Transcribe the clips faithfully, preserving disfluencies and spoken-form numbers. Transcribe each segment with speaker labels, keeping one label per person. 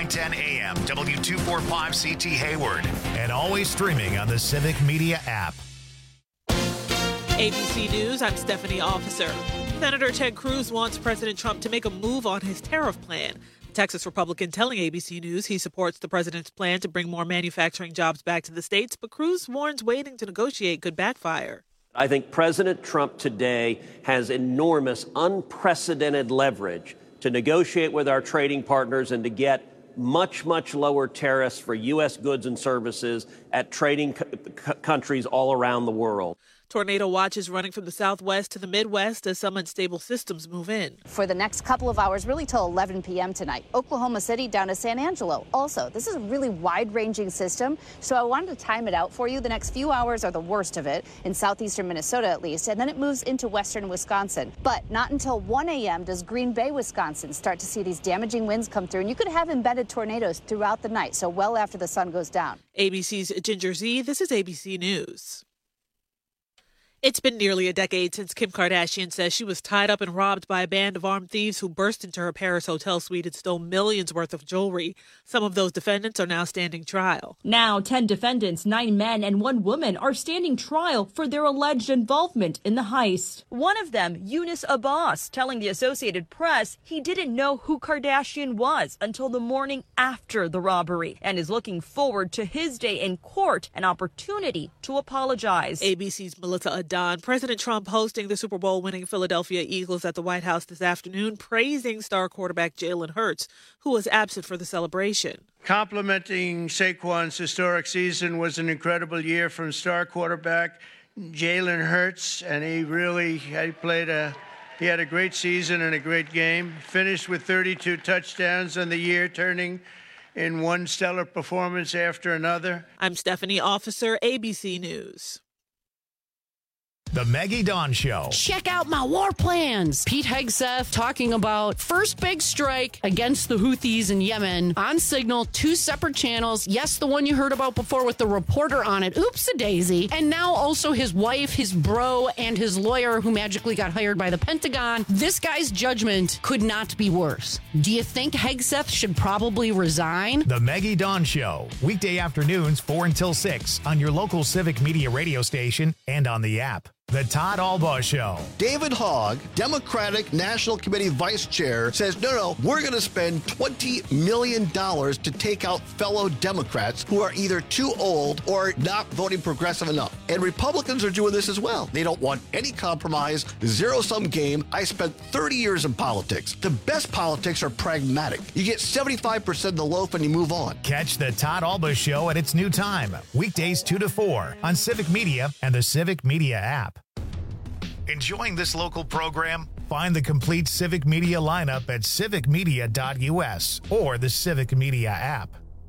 Speaker 1: nine ten A M, W two forty-five C T Hayward, and always streaming on the Civic Media app.
Speaker 2: A B C News, I'm Stephanie Officer. Senator Ted Cruz wants President Trump to make a move on his tariff plan. A Texas Republican telling A B C News he supports the president's plan to bring more manufacturing jobs back to the states, but Cruz warns waiting to negotiate could backfire.
Speaker 3: I think President Trump today has enormous, unprecedented leverage to negotiate with our trading partners and to get much, much lower tariffs for U S goods and services at trading co- co- countries all around the world.
Speaker 2: Tornado watch is running from the southwest to the Midwest as some unstable systems move in.
Speaker 4: For the next couple of hours, really till eleven p.m. tonight, Oklahoma City down to San Angelo. Also, this is a really wide-ranging system, so I wanted to time it out for you. The next few hours are the worst of it, in southeastern Minnesota at least, and then it moves into western Wisconsin. But not until one a.m. does Green Bay, Wisconsin start to see these damaging winds come through, and you could have embedded tornadoes throughout the night, so well after the sun goes down.
Speaker 2: A B C's Ginger Z, this is A B C News. It's been nearly a decade since Kim Kardashian says she was tied up and robbed by a band of armed thieves who burst into her Paris hotel suite and stole millions worth of jewelry. Some of those defendants are now standing trial.
Speaker 5: Now, ten defendants, nine men and one woman, are standing trial for their alleged involvement in the heist. One of them, Yunus Abbas, telling the Associated Press he didn't know who Kardashian was until the morning after the robbery and is looking forward to his day in court, an opportunity to apologize.
Speaker 2: A B C's Melissa Adon. President Trump hosting the Super Bowl winning Philadelphia Eagles at the White House this afternoon, praising star quarterback Jalen Hurts, who was absent for the celebration.
Speaker 6: Complimenting Saquon's historic season was an incredible year from star quarterback Jalen Hurts, and he really he played a he had a great season and a great game. Finished with thirty-two touchdowns on the year, turning in one stellar performance after another.
Speaker 2: I'm Stephanie Officer, A B C News.
Speaker 1: The Maggie Dawn Show.
Speaker 7: Check out my war plans. Pete Hegseth talking about first big strike against the Houthis in Yemen on Signal, two separate channels. Yes, the one you heard about before with the reporter on it. Oops-a-daisy. And now also his wife, his bro, and his lawyer who magically got hired by the Pentagon. This guy's judgment could not be worse. Do you think Hegseth should probably resign?
Speaker 1: The Maggie Dawn Show. Weekday afternoons, four until six on your local Civic Media radio station and on the app. The Todd Albaugh Show.
Speaker 8: David Hogg, Democratic National Committee Vice Chair, says, no, no, we're going to spend twenty million dollars to take out fellow Democrats who are either too old or not voting progressive enough. And Republicans are doing this as well. They don't want any compromise, zero-sum game. I spent thirty years in politics. The best politics are pragmatic. You get seventy-five percent of the loaf and you move on.
Speaker 1: Catch the Todd Albaugh Show at its new time, weekdays two to four on Civic Media and the Civic Media app. Enjoying this local program? Find the complete Civic Media lineup at civic media dot u s or the Civic Media app.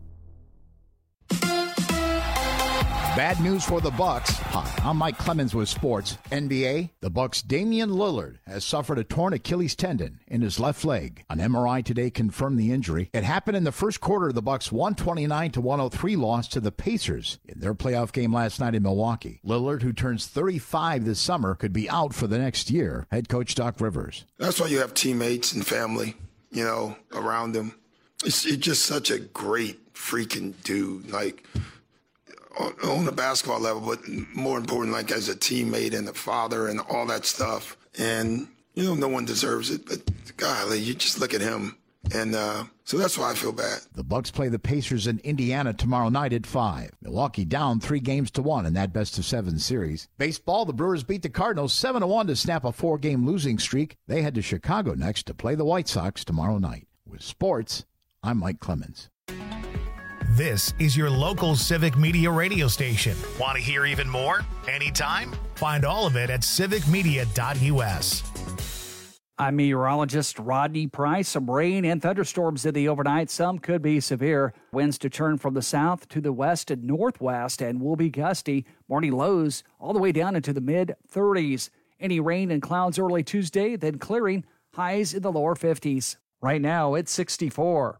Speaker 9: Bad news for the Bucks. Hi, I'm Mike Clemens with sports. N B A, the Bucks' Damian Lillard has suffered a torn Achilles tendon in his left leg. An M R I today confirmed the injury. It happened in the first quarter of the Bucks' one twenty-nine to one oh three loss to the Pacers in their playoff game last night in Milwaukee. Lillard, who turns thirty-five this summer, could be out for the next year. Head coach Doc Rivers.
Speaker 10: That's why you have teammates and family, you know, around him. It's, it's just such a great freaking dude. Like, on the basketball level, but more important, like as a teammate and a father and all that stuff. And, you know, no one deserves it, but golly, you just look at him. And uh, so that's why I feel bad.
Speaker 9: The Bucks play the Pacers in Indiana tomorrow night at five. Milwaukee down three games to one in that best of seven series. Baseball, the Brewers beat the Cardinals seven to one to snap a four-game losing streak. They head to Chicago next to play the White Sox tomorrow night. With sports, I'm Mike Clemens.
Speaker 1: This is your local Civic Media radio station. Want to hear even more? Anytime? Find all of it at civic media dot u s.
Speaker 11: I'm meteorologist Rodney Price. Some rain and thunderstorms in the overnight. Some could be severe. Winds to turn from the south to the west and northwest and will be gusty. Morning lows all the way down into the mid thirties. Any rain and clouds early Tuesday, then clearing. Highs in the lower fifties. Right now, it's sixty-four.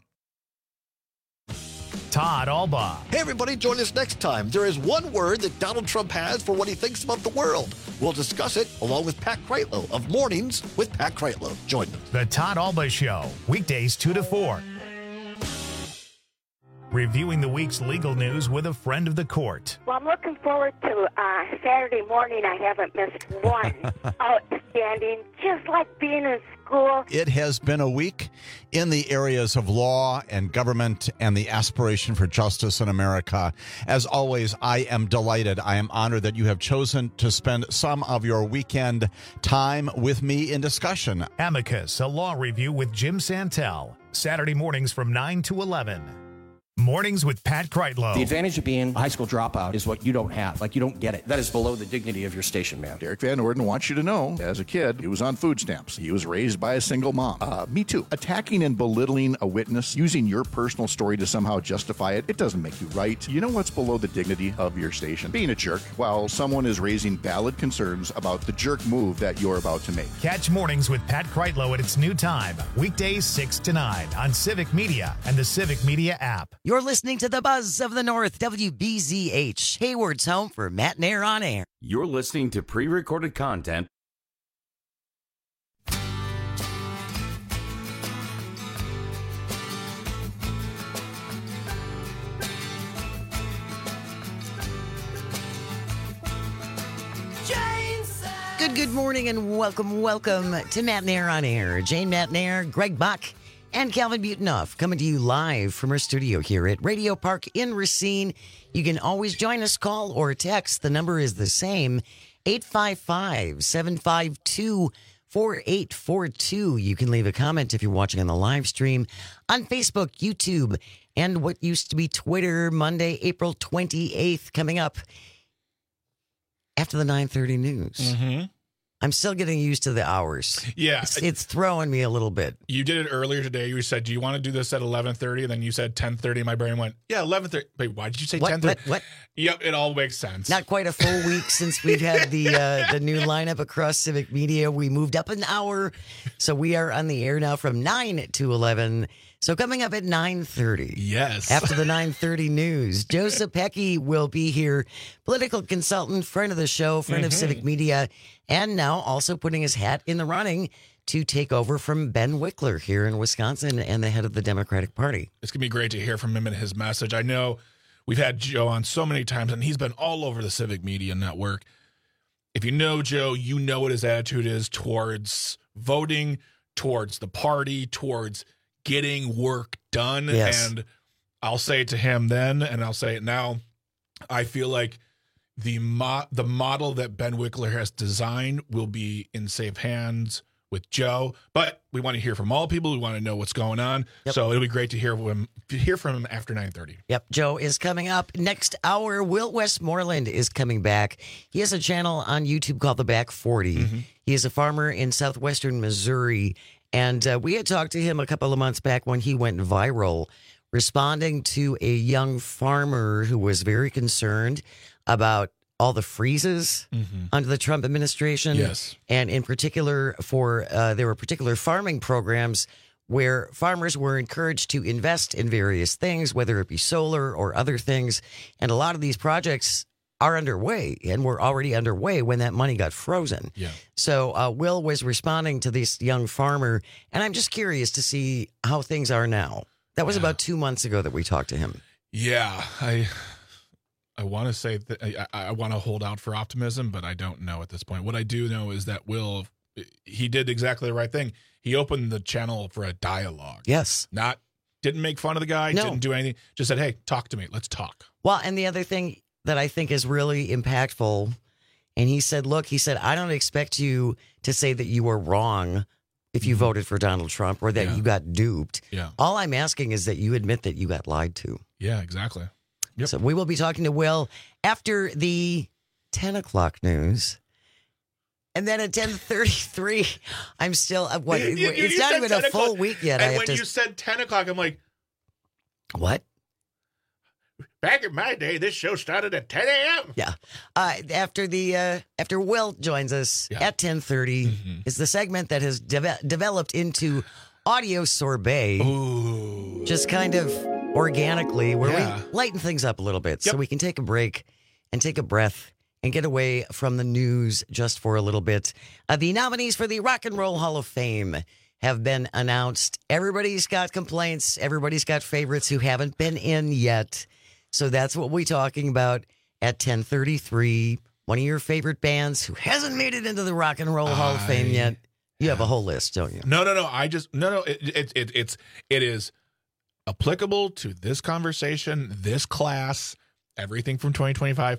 Speaker 1: Todd Albaugh.
Speaker 8: Hey, everybody, join us next time. There is one word that Donald Trump has for what he thinks about the world. We'll discuss it along with Pat Kreitlow of Mornings with Pat Kreitlow. Join us.
Speaker 1: The Todd Albaugh Show, weekdays two to four. reviewing the week's legal news with a friend of the court.
Speaker 12: Well, I'm looking forward to uh, Saturday morning. I haven't missed one. Outstanding, just like being in school.
Speaker 13: It has been a week in the areas of law and government and the aspiration for justice in America. As always, I am delighted. I am honored that you have chosen to spend some of your weekend time with me in discussion.
Speaker 1: Amicus, a law review with Jim Santel. Saturday mornings from nine to eleven. Mornings with Pat Kreitlow.
Speaker 14: The advantage of being a high school dropout is what you don't have. Like, you don't get it. That is below the dignity of your station, man.
Speaker 9: Derek Van Orden wants you to know, as a kid, he was on food stamps. He was raised by a single mom. Uh, me too. Attacking and belittling a witness, using your personal story to somehow justify it, it doesn't make you right. You know what's below the dignity of your station? Being a jerk while someone is raising valid concerns about the jerk move that you're about to make.
Speaker 1: Catch Mornings with Pat Kreitlow at its new time, weekdays six to nine on Civic Media and the Civic Media app.
Speaker 15: You're listening to the Buzz of the North, W B Z H, Hayward's home for Matt Nair on Air.
Speaker 16: You're listening to pre-recorded content.
Speaker 15: Good, good morning and welcome, welcome to Matt Nair on Air. Jane Matt Nair, Greg Buck, and Calvin Butenoff coming to you live from our studio here at Radio Park in Racine. You can always join us, call or text. The number is the same, eight five five, seven five two, four eight four two. You can leave a comment if you're watching on the live stream on Facebook, YouTube, and what used to be Twitter. Monday, April twenty-eighth, coming up after the nine thirty news.
Speaker 17: Mm-hmm.
Speaker 15: I'm still getting used to the hours.
Speaker 17: Yeah.
Speaker 15: It's, it's throwing me a little bit.
Speaker 17: You did it earlier today. You said, do you want to do this at eleven thirty? And then you said ten thirty. My brain went, yeah, eleven thirty. Wait, why did you say
Speaker 15: What,
Speaker 17: ten thirty?
Speaker 15: what, what?
Speaker 17: Yep, it all makes sense.
Speaker 15: Not quite a full week since we've had the uh, the new lineup across Civic Media. We moved up an hour, so we are on the air now from nine to eleven. So coming up at nine thirty.
Speaker 17: Yes.
Speaker 15: After the nine thirty news, Joseph Pecky will be here, political consultant, friend of the show, friend mm-hmm. of Civic Media, and now also putting his hat in the running to take over from Ben Wickler here in Wisconsin and the head of the Democratic Party.
Speaker 17: It's going to be great to hear from him and his message. I know we've had Joe on so many times, and he's been all over the Civic Media Network. If you know Joe, you know what his attitude is towards voting, towards the party, towards getting work done.
Speaker 15: Yes.
Speaker 17: And I'll say it to him then, and I'll say it now. I feel like the mo- the model that Ben Wickler has designed will be in safe hands with Joe. But we want to hear from all people. We want to know what's going on.
Speaker 15: Yep.
Speaker 17: So it'll be great to hear him hear from him after nine thirty.
Speaker 15: Yep, Joe is coming up next hour. Will Westmoreland is coming back. He has a channel on YouTube called The Back forty. Mm-hmm. He is a farmer in southwestern Missouri. And uh, we had talked to him a couple of months back when he went viral, responding to a young farmer who was very concerned about all the freezes mm-hmm. under the Trump administration.
Speaker 17: Yes.
Speaker 15: And in particular, for uh, there were particular farming programs where farmers were encouraged to invest in various things, whether it be solar or other things. And a lot of these projects are underway and were already underway when that money got frozen.
Speaker 17: Yeah.
Speaker 15: So uh, Will was responding to this young farmer, and I'm just curious to see how things are now. That was yeah. about two months ago that we talked to him.
Speaker 17: Yeah, I I want to say that I, I want to hold out for optimism, but I don't know at this point. What I do know is that Will, he did exactly the right thing. He opened the channel for a dialogue.
Speaker 15: Yes.
Speaker 17: Not, didn't make fun of the guy,
Speaker 15: no.
Speaker 17: didn't do anything, just said, hey, talk to me, let's talk.
Speaker 15: Well, and the other thing that I think is really impactful, and he said, look, he said, I don't expect you to say that you were wrong if you mm-hmm. voted for Donald Trump or that yeah. you got duped.
Speaker 17: Yeah.
Speaker 15: All I'm asking is that you admit that you got lied to.
Speaker 17: Yeah, exactly. Yep.
Speaker 15: So we will be talking to Will after the ten o'clock news. And then at ten thirty-three, I'm still, uh, what,
Speaker 17: you, you,
Speaker 15: it's
Speaker 17: you
Speaker 15: not even a full
Speaker 17: o'clock.
Speaker 15: week yet.
Speaker 17: And
Speaker 15: I have
Speaker 17: when
Speaker 15: to...
Speaker 17: you said ten o'clock, I'm like,
Speaker 15: what?
Speaker 17: Back in my day, this show started at ten a.m.
Speaker 15: Yeah. Uh, after the uh, after Will joins us yeah. at ten thirty mm-hmm. is the segment that has de- developed into audio sorbet.
Speaker 17: Ooh.
Speaker 15: Just kind of organically, where
Speaker 17: yeah.
Speaker 15: we lighten things up a little bit
Speaker 17: yep.
Speaker 15: so we can take a break and take a breath and get away from the news just for a little bit. Uh, the nominees for the Rock and Roll Hall of Fame have been announced. Everybody's got complaints. Everybody's got favorites who haven't been in yet. So that's what we're talking about at ten thirty-three. One of your favorite bands who hasn't made it into the Rock and Roll Hall of Fame yet. You have a whole list, don't you?
Speaker 17: No, no, no. I just no, no. It, it, it, it's it is applicable to this conversation, this class, everything from twenty twenty-five.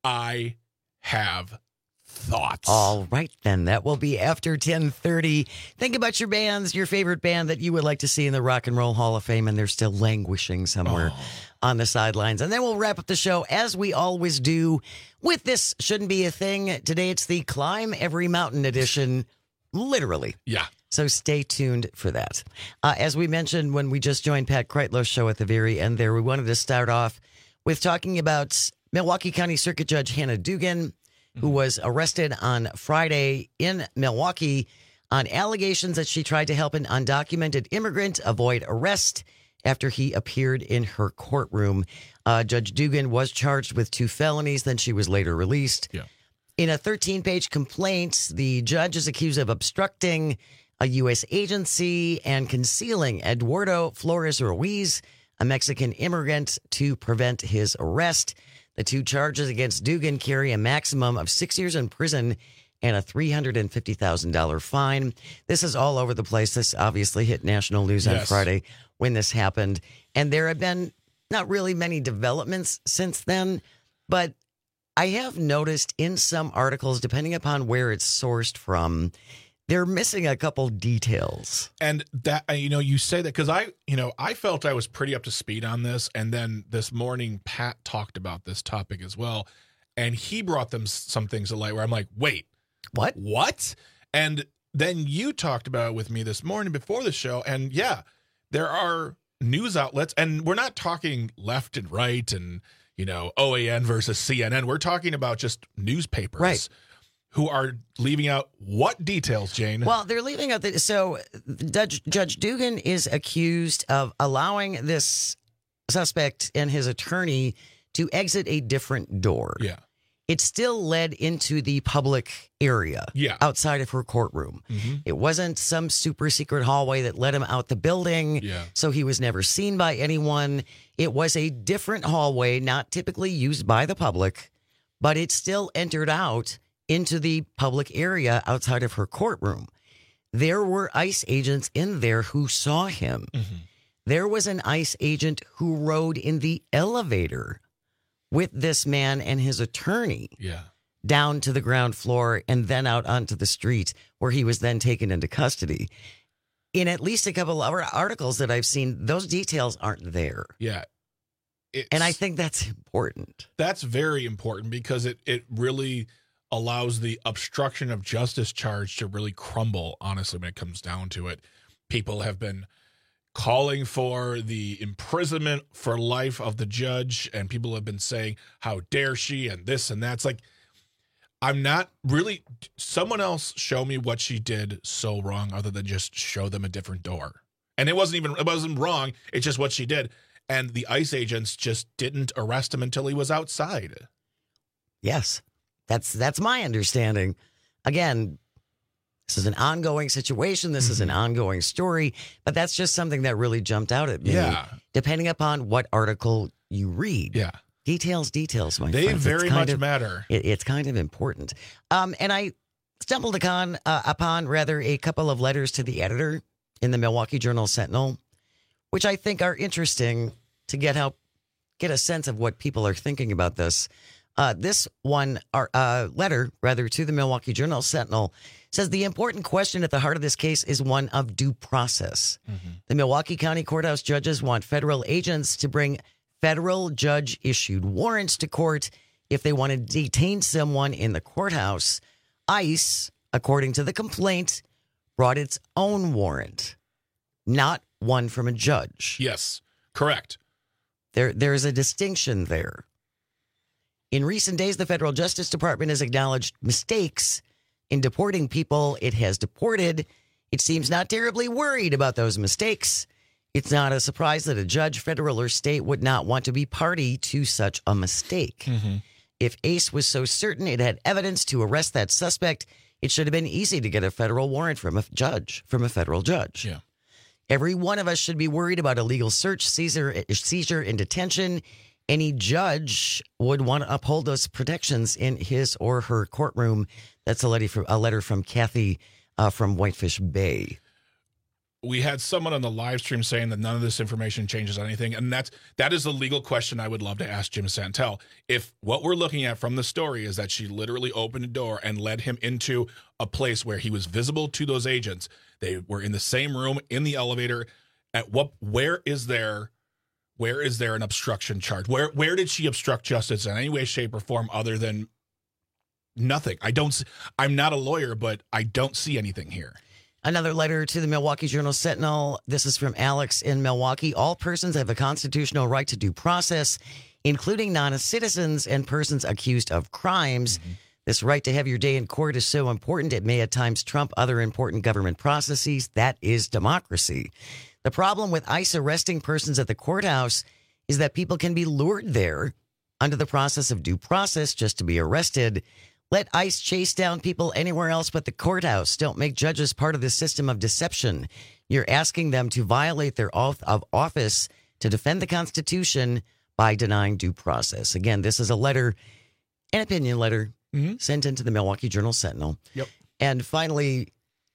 Speaker 17: I have thoughts.
Speaker 15: All right, then. That will be after ten thirty. Think about your bands, your favorite band that you would like to see in the Rock and Roll Hall of Fame, and they're still languishing somewhere oh. on the sidelines. And then we'll wrap up the show, as we always do, with This Shouldn't Be a Thing. Today it's the Climb Every Mountain edition, literally.
Speaker 17: Yeah.
Speaker 15: So stay tuned for that. Uh, as we mentioned when we just joined Pat Kreitlow's show at the very end there, we wanted to start off with talking about Milwaukee County Circuit Judge Hannah Dugan, who was arrested on Friday in Milwaukee on allegations that she tried to help an undocumented immigrant avoid arrest after he appeared in her courtroom. Uh, Judge Dugan was charged with two felonies, then she was later released.
Speaker 17: Yeah.
Speaker 15: In a thirteen-page complaint, the judge is accused of obstructing a U S agency and concealing Eduardo Flores Ruiz, a Mexican immigrant, to prevent his arrest. The two charges against Dugan carry a maximum of six years in prison and a three hundred fifty thousand dollars fine. This is all over the place. This obviously hit national news on
Speaker 17: yes.
Speaker 15: Friday when this happened. And there have been not really many developments since then, but I have noticed in some articles, depending upon where it's sourced from, they're missing a couple details.
Speaker 17: And that, you know, you say that because I, you know, I felt I was pretty up to speed on this. And then this morning, Pat talked about this topic as well. And he brought them some things to light where I'm like, wait,
Speaker 15: what?
Speaker 17: What? And then you talked about it with me this morning before the show. And yeah, there are news outlets, and we're not talking left and right and, you know, O A N versus C N N. We're talking about just newspapers.
Speaker 15: Right.
Speaker 17: Who are leaving out what details, Jane?
Speaker 15: Well, they're leaving out the, so Judge, Judge Dugan is accused of allowing this suspect and his attorney to exit a different door.
Speaker 17: Yeah.
Speaker 15: It still led into the public area
Speaker 17: yeah.
Speaker 15: outside of her courtroom. Mm-hmm. It wasn't some super secret hallway that led him out the building,
Speaker 17: yeah.
Speaker 15: so he was never seen by anyone. It was a different hallway, not typically used by the public, but it still entered out into the public area outside of her courtroom. There were ICE agents in there who saw him. Mm-hmm. There was an ICE agent who rode in the elevator with this man and his attorney
Speaker 17: yeah.
Speaker 15: down to the ground floor and then out onto the street, where he was then taken into custody. In at least a couple of articles that I've seen, those details aren't there.
Speaker 17: Yeah.
Speaker 15: It's, and I think that's important.
Speaker 17: That's very important because it, it really allows the obstruction of justice charge to really crumble, honestly, when it comes down to it. People have been calling for the imprisonment for life of the judge, and people have been saying, how dare she, and this and that. It's like, I'm not really, someone else show me what she did so wrong other than just show them a different door. And it wasn't even, it wasn't wrong. It's just what she did. And the ICE agents just didn't arrest him until he was outside.
Speaker 15: Yes. That's that's my understanding. Again, this is an ongoing situation. This mm-hmm. is an ongoing story, but that's just something that really jumped out at me.
Speaker 17: Yeah.
Speaker 15: Depending upon what article you read.
Speaker 17: Yeah.
Speaker 15: Details, details, my
Speaker 17: they
Speaker 15: friends.
Speaker 17: They very much
Speaker 15: of,
Speaker 17: matter.
Speaker 15: It, it's kind of important. Um, and I stumbled upon, uh, upon, rather, a couple of letters to the editor in the Milwaukee Journal-Sentinel, which I think are interesting to get help, get a sense of what people are thinking about this. Uh, this one uh, letter, rather, to the Milwaukee Journal-Sentinel says the important question at the heart of this case is one of due process. Mm-hmm. The Milwaukee County Courthouse judges want federal agents to bring federal judge-issued warrants to court if they want to detain someone in the courthouse. ICE, according to the complaint, brought its own warrant, not one from a judge.
Speaker 17: Yes, correct.
Speaker 15: There, there is a distinction there. In recent days, the Federal Justice Department has acknowledged mistakes in deporting people it has deported. It seems not terribly worried about those mistakes. It's not a surprise that a judge, federal or state, would not want to be party to such a mistake. Mm-hmm. If ACE was so certain it had evidence to arrest that suspect, It should have been easy to get a federal warrant from a judge, from a federal judge.
Speaker 17: Yeah.
Speaker 15: Every one of us should be worried about illegal search, seizure, seizure and detention. Any judge would want to uphold those protections in his or her courtroom. That's a letter from, a letter from Kathy uh, from Whitefish Bay.
Speaker 17: We had someone on the live stream saying that none of this information changes anything. And that's, that is a legal question I would love to ask Jim Santel. If what we're looking at from the story is that she literally opened a door and led him into a place where he was visible to those agents, they were in the same room, in the elevator. At what, where is there, where is there an obstruction charge? Where, where did she obstruct justice in any way, shape, or form other than nothing? I don't, I'm not a lawyer, but I don't see anything here.
Speaker 15: Another letter to the Milwaukee Journal-Sentinel. This is from Alex in Milwaukee. All persons have a constitutional right to due process, including non-citizens and persons accused of crimes. Mm-hmm. This right to have your day in court is so important it may at times trump other important government processes. That is democracy. The problem with ICE arresting persons at the courthouse is that people can be lured there under the process of due process just to be arrested. Let ICE chase down people anywhere else but the courthouse. Don't make judges part of the system of deception. You're asking them to violate their oath of office to defend the Constitution by denying due process. Again, this is a letter, an opinion letter, mm-hmm. sent into the Milwaukee Journal-Sentinel.
Speaker 17: Yep.
Speaker 15: And finally,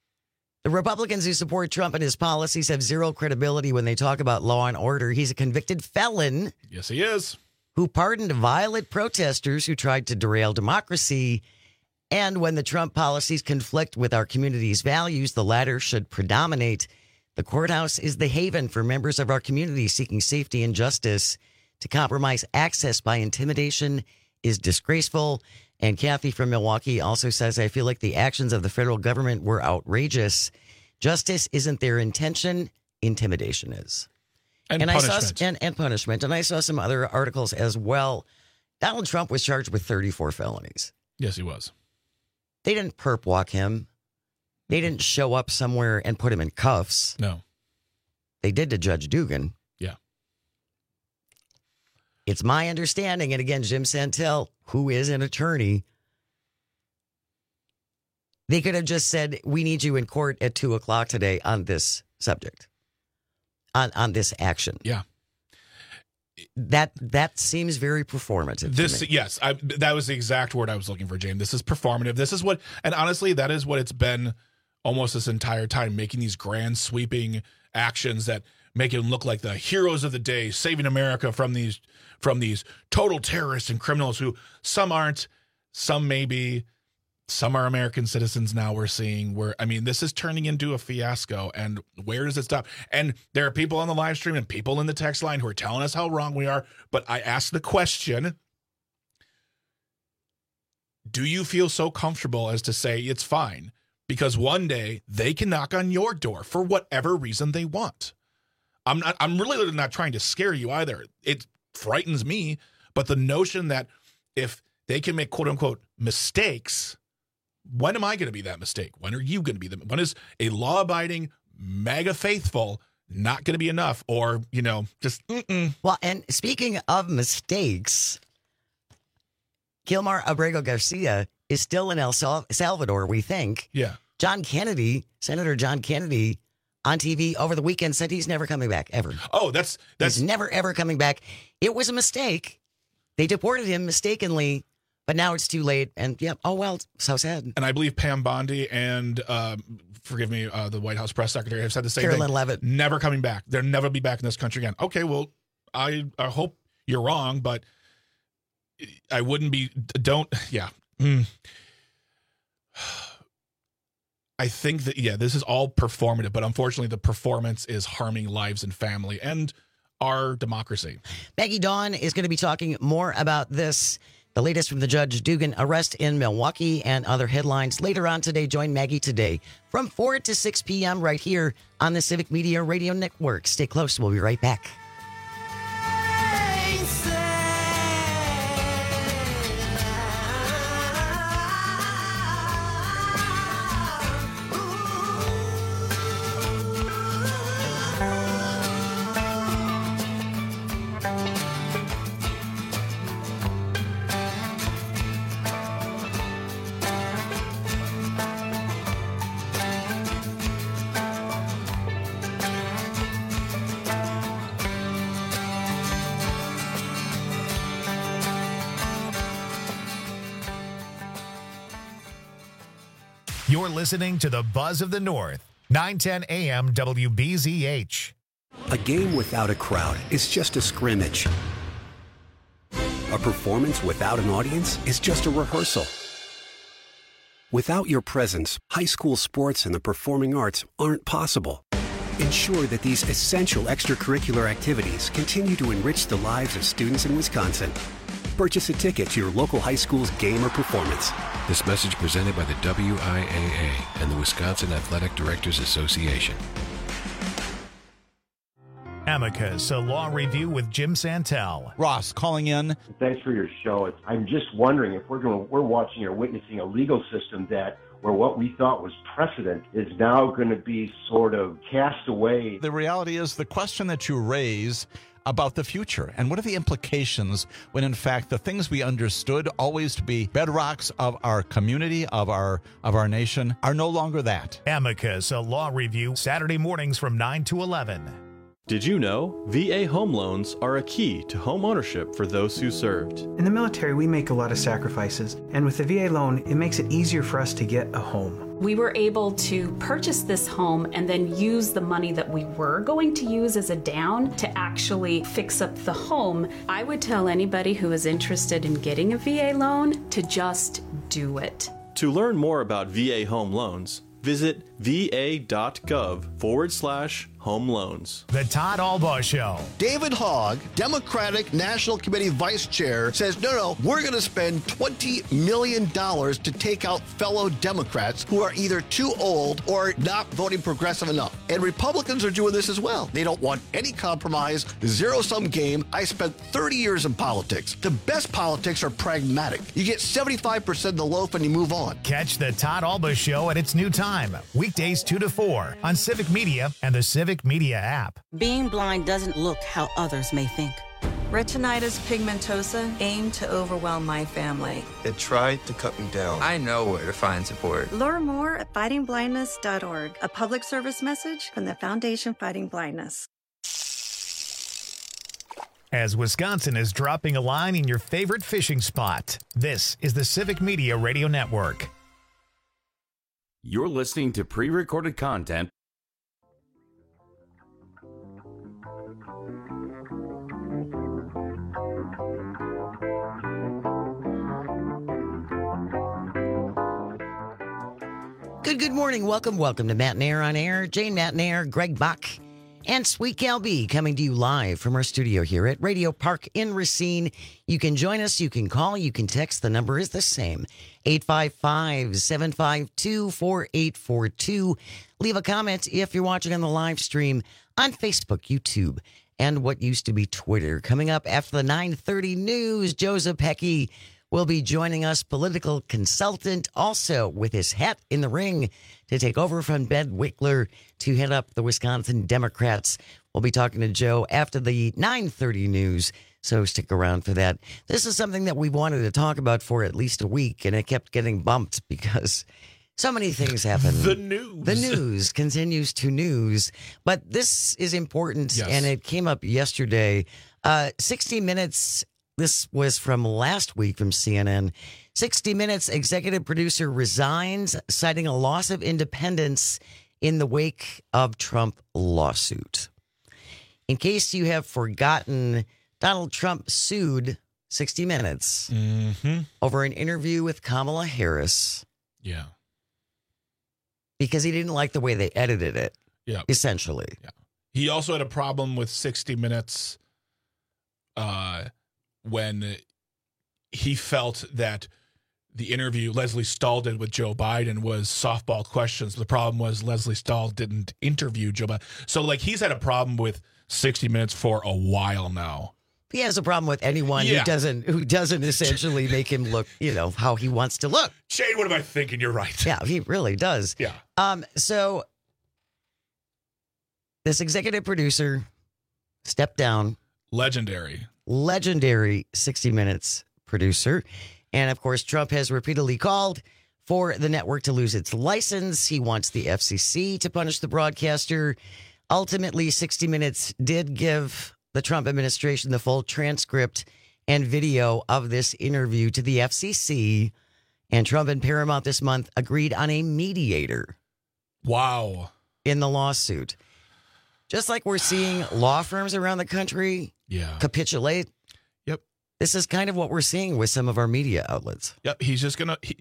Speaker 15: the Republicans who support Trump and his policies have zero credibility when they talk about law and order. He's a convicted felon.
Speaker 17: Yes, he is.
Speaker 15: Who pardoned violent protesters who tried to derail democracy. And when the Trump policies conflict with our community's values, the latter should predominate. The courthouse is the haven for members of our community seeking safety and justice. To compromise access by intimidation is disgraceful. And Kathy from Milwaukee also says, I feel like the actions of the federal government were outrageous. Justice isn't their intention. Intimidation is.
Speaker 17: And,
Speaker 15: and
Speaker 17: punishment.
Speaker 15: I saw and, and punishment. And I saw some other articles as well. Donald Trump was charged with thirty-four felonies.
Speaker 17: Yes, he was.
Speaker 15: They didn't perp walk him. They didn't show up somewhere and put him in cuffs.
Speaker 17: No.
Speaker 15: They did to Judge Dugan.
Speaker 17: Yeah.
Speaker 15: It's my understanding, and again, Jim Santel, who is an attorney, they could have just said, we need you in court at two o'clock today on this subject. On, on this action.
Speaker 17: Yeah.
Speaker 15: That that seems very performative.
Speaker 17: This,
Speaker 15: to me.
Speaker 17: yes, I, that was the exact word I was looking for, James. This is performative. This is what, and honestly, that is what it's been almost this entire time, making these grand sweeping actions that make it look like the heroes of the day, saving America from these from these total terrorists and criminals who some aren't, some maybe. Some are American citizens now we're seeing where, I mean, this is turning into a fiasco. And where does it stop? And there are people on the live stream and people in the text line who are telling us how wrong we are. But I asked the question, do you feel so comfortable as to say it's fine? Because one day they can knock on your door for whatever reason they want. I'm not, I'm really not trying to scare you either. It frightens me. But the notion that if they can make quote unquote mistakes, when am I going to be that mistake? When are you going to be the, when is a law-abiding, MAGA faithful not going to be enough? Or, you know, just, mm-mm.
Speaker 15: Well, and speaking of mistakes, Gilmar Abrego Garcia is still in El Salvador, we think.
Speaker 17: Yeah.
Speaker 15: John Kennedy, Senator John Kennedy, on T V over the weekend said he's never coming back, ever.
Speaker 17: Oh, that's, that's.
Speaker 15: He's never, ever coming back. It was a mistake. They deported him mistakenly. But now it's too late, and yeah, oh well, so sad.
Speaker 17: And I believe Pam Bondi and, uh, forgive me, uh, the White House press secretary have said the same
Speaker 15: Carolyn
Speaker 17: thing.
Speaker 15: Levitt.
Speaker 17: Never coming back. They'll never be back in this country again. Okay, well, I, I hope you're wrong, but I wouldn't be, don't, yeah. Mm. I think that, yeah, this is all performative, but unfortunately the performance is harming lives and family and our democracy.
Speaker 15: Maggie Dawn is going to be talking more about this. The latest from the Judge Dugan arrest in Milwaukee and other headlines later on today. Join Maggie today from four to six p.m. right here on the Civic Media Radio Network. Stay close. We'll be right back.
Speaker 1: You're listening to the Buzz of the North, nine ten A M W B Z H.
Speaker 18: A game without a crowd is just a scrimmage. A performance without an audience is just a rehearsal. Without your presence, high school sports and the performing arts aren't possible. Ensure that these essential extracurricular activities continue to enrich the lives of students in Wisconsin. Purchase a ticket to your local high school's game or performance.
Speaker 19: This message presented by the W I A A and the Wisconsin Athletic Directors Association.
Speaker 1: Amicus, a law review with Jim Santel.
Speaker 13: Ross calling in.
Speaker 20: Thanks for your show. It's, I'm just wondering if we're going, we're watching or witnessing a legal system that where what we thought was precedent is now going to be sort of cast away.
Speaker 13: The reality is the question that you raise about the future and what are the implications when in fact the things we understood always to be bedrocks of our community, of our of our nation, are no longer that.
Speaker 1: Amicus, a law review, Saturday mornings from nine to eleven.
Speaker 21: Did you know V A home loans are a key to home ownership for those who served?
Speaker 22: In the military, we make a lot of sacrifices, and with the V A loan, it makes it easier for us to get a home.
Speaker 23: We were able to purchase this home and then use the money that we were going to use as a down to actually fix up the home. I would tell anybody who is interested in getting a V A loan to just do it.
Speaker 21: To learn more about V A home loans, visit va.gov forward slash home loans.
Speaker 1: The Todd Albaugh Show.
Speaker 8: David Hogg, Democratic National Committee Vice Chair, says, no, no, we're going to spend twenty million dollars to take out fellow Democrats who are either too old or not voting progressive enough. And Republicans are doing this as well. They don't want any compromise, zero-sum game. I spent thirty years in politics. The best politics are pragmatic. You get seventy-five percent of the loaf and you move on.
Speaker 1: Catch the Todd Albaugh Show at its new time, weekdays two to four on Civic Media and the Civic Media app.
Speaker 24: Being blind doesn't look how others may think.
Speaker 25: Retinitis pigmentosa aimed to overwhelm my family.
Speaker 26: It tried to cut me down. I know where to find support.
Speaker 27: Learn more at fighting blindness dot org, a public service message from the Foundation Fighting Blindness.
Speaker 1: As Wisconsin is dropping a line in your favorite fishing spot, this is the Civic Media Radio Network.
Speaker 16: You're listening to pre-recorded content.
Speaker 15: Good, good morning. Welcome, welcome to Matt Nair on Air. Jane Matt Nair, Greg Buck, and Sweet Gal B coming to you live from our studio here at Radio Park in Racine. You can join us, you can call, you can text. The number is the same, eight five five, seven five two, four eight four two. Leave a comment if you're watching on the live stream on Facebook, YouTube, and what used to be Twitter. Coming up after the nine thirty news, Joseph Pecky will be joining us, political consultant, also with his hat in the ring to take over from Ben Wickler to head up the Wisconsin Democrats. We'll be talking to Joe after the nine thirty news, so stick around for that. This is something that we wanted to talk about for at least a week, and it kept getting bumped because so many things happen.
Speaker 17: The news.
Speaker 15: The news continues to news, but this is important,
Speaker 17: Yes.
Speaker 15: and it came up yesterday. Uh, sixty minutes. This was from last week from C N N. sixty minutes executive producer resigns, citing a loss of independence in the wake of Trump lawsuit. In case you have forgotten, Donald Trump sued sixty minutes
Speaker 17: Mm-hmm.
Speaker 15: over an interview with Kamala Harris
Speaker 17: Yeah.
Speaker 15: because he didn't like the way they edited it,
Speaker 17: Yeah.
Speaker 15: essentially.
Speaker 17: Yeah. He also had a problem with sixty minutes uh, when he felt that the interview Leslie Stahl did with Joe Biden was softball questions. The problem was Leslie Stahl didn't interview Joe Biden. So, like, he's had a problem with sixty minutes for a while now.
Speaker 15: He has a problem with anyone
Speaker 17: Yeah.
Speaker 15: who doesn't who doesn't essentially make him look, you know, how he wants to look.
Speaker 17: Shane, what am I thinking? You're right.
Speaker 15: Yeah, he really does.
Speaker 17: Yeah.
Speaker 15: Um. So this executive producer stepped down.
Speaker 17: Legendary.
Speaker 15: Legendary sixty minutes producer. And of course, Trump has repeatedly called for the network to lose its license. He wants the F C C to punish the broadcaster. Ultimately, sixty minutes did give the Trump administration the full transcript and video of this interview to the F C C. And Trump and Paramount this month agreed on a mediator.
Speaker 17: Wow.
Speaker 15: In the lawsuit. Just like we're seeing law firms around the country
Speaker 17: yeah.
Speaker 15: capitulate.
Speaker 17: Yep.
Speaker 15: This is kind of what we're seeing with some of our media outlets.
Speaker 17: Yep. He's just going to... He,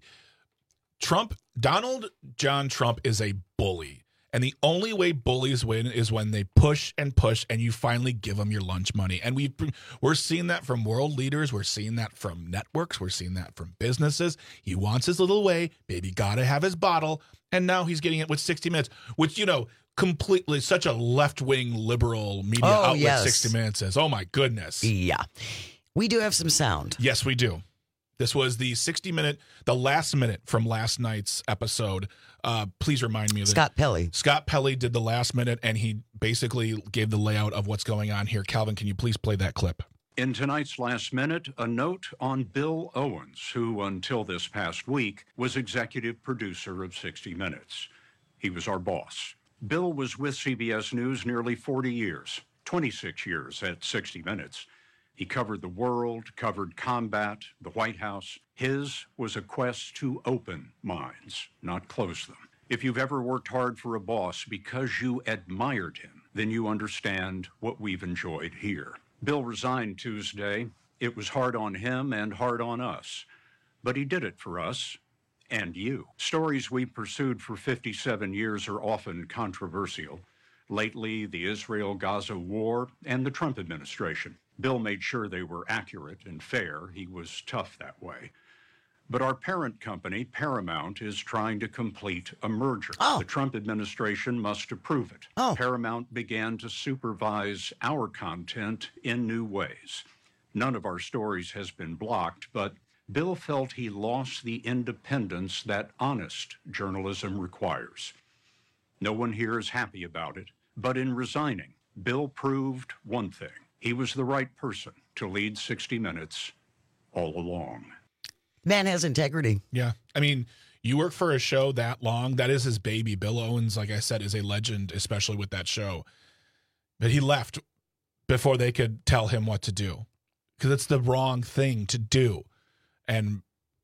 Speaker 17: Trump, Donald John Trump is a bully. And the only way bullies win is when they push and push and you finally give them your lunch money. And we've, we're seeing that from world leaders. We're seeing that from networks. We're seeing that from businesses. He wants his little way. Baby got to have his bottle. And now he's getting it with sixty minutes, which, you know, completely such a left-wing liberal media
Speaker 15: oh,
Speaker 17: outlet
Speaker 15: yes.
Speaker 17: sixty minutes says. Oh, my goodness.
Speaker 15: Yeah. We do have some sound.
Speaker 17: Yes, we do. This was the sixty minute, the last minute from last night's episode. Uh, please remind me of that.
Speaker 15: Scott Pelley.
Speaker 17: Scott Pelley did the last minute, and he basically gave the layout of what's going on here. Calvin, can you please play that clip?
Speaker 2: In tonight's last minute, a note on Bill Owens, who until this past week was executive producer of sixty minutes. He was our boss. Bill was with C B S News nearly forty years, twenty-six years at sixty minutes. He covered the world, covered combat, the White House. His was a quest to open minds, not close them. If you've ever worked hard for a boss because you admired him, then you understand what we've enjoyed here. Bill resigned Tuesday. It was hard on him and hard on us, but he did it for us and you. Stories we pursued for fifty-seven years are often controversial. Lately, the Israel-Gaza war and the Trump administration. Bill made sure they were accurate and fair. He was tough that way. But our parent company, Paramount, is trying to complete a merger.
Speaker 15: Oh.
Speaker 2: The Trump administration must approve it.
Speaker 15: Oh.
Speaker 2: Paramount began to supervise our content in new ways. None of our stories has been blocked, but Bill felt he lost the independence that honest journalism requires. No one here is happy about it, but in resigning, Bill proved one thing. He was the right person to lead sixty minutes all along.
Speaker 15: Man has integrity.
Speaker 17: Yeah. I mean, you work for a show that long. That is his baby. Bill Owens, like I said, is a legend, especially with that show. But he left before they could tell him what to do because it's the wrong thing to do. And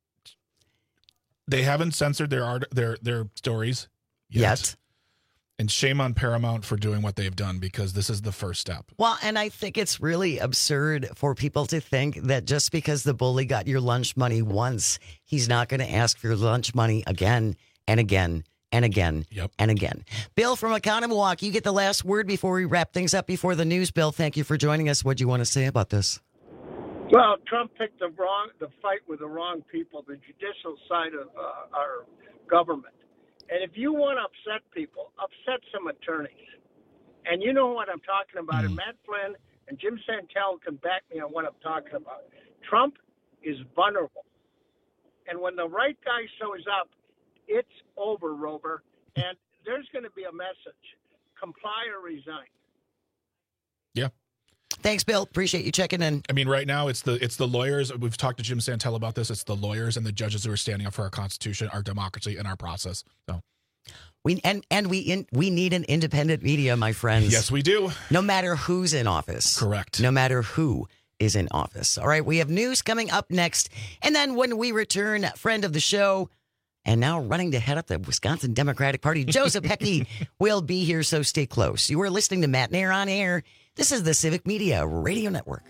Speaker 17: they haven't censored their art, their their stories yet.
Speaker 15: Yet.
Speaker 17: And shame on Paramount for doing what they've done because this is the first step.
Speaker 15: Well, and I think it's really absurd for people to think that just because the bully got your lunch money once, he's not going to ask for your lunch money again and again and again
Speaker 17: yep.
Speaker 15: and again. Bill from Oconomowoc, you get the last word before we wrap things up before the news. Bill, thank you for joining us. What do you want to say about this?
Speaker 3: Well, Trump picked the wrong, the fight with the wrong people, the judicial side of uh, our government. And if you want to upset people, upset some attorneys. And you know what I'm talking about. And Matt Flynn and Jim Santel can back me on what I'm talking about. Trump is vulnerable. And when the right guy shows up, it's over, Rover. And there's going to be a message. Comply or resign.
Speaker 17: Yeah.
Speaker 15: Thanks, Bill. Appreciate you checking in.
Speaker 17: I mean, right now it's the it's the lawyers. We've talked to Jim Santel about this. It's the lawyers and the judges who are standing up for our Constitution, our democracy, and our process. So,
Speaker 15: we and and we in, we need an independent media, my friends.
Speaker 17: Yes, we do.
Speaker 15: No matter who's in office.
Speaker 17: Correct.
Speaker 15: No matter who is in office. All right, we have news coming up next, and then when we return, friend of the show, and now running to head up the Wisconsin Democratic Party, Joseph Heckey will be here. So stay close. You are listening to Matt Nair on Air. This is the Civic Media Radio Network.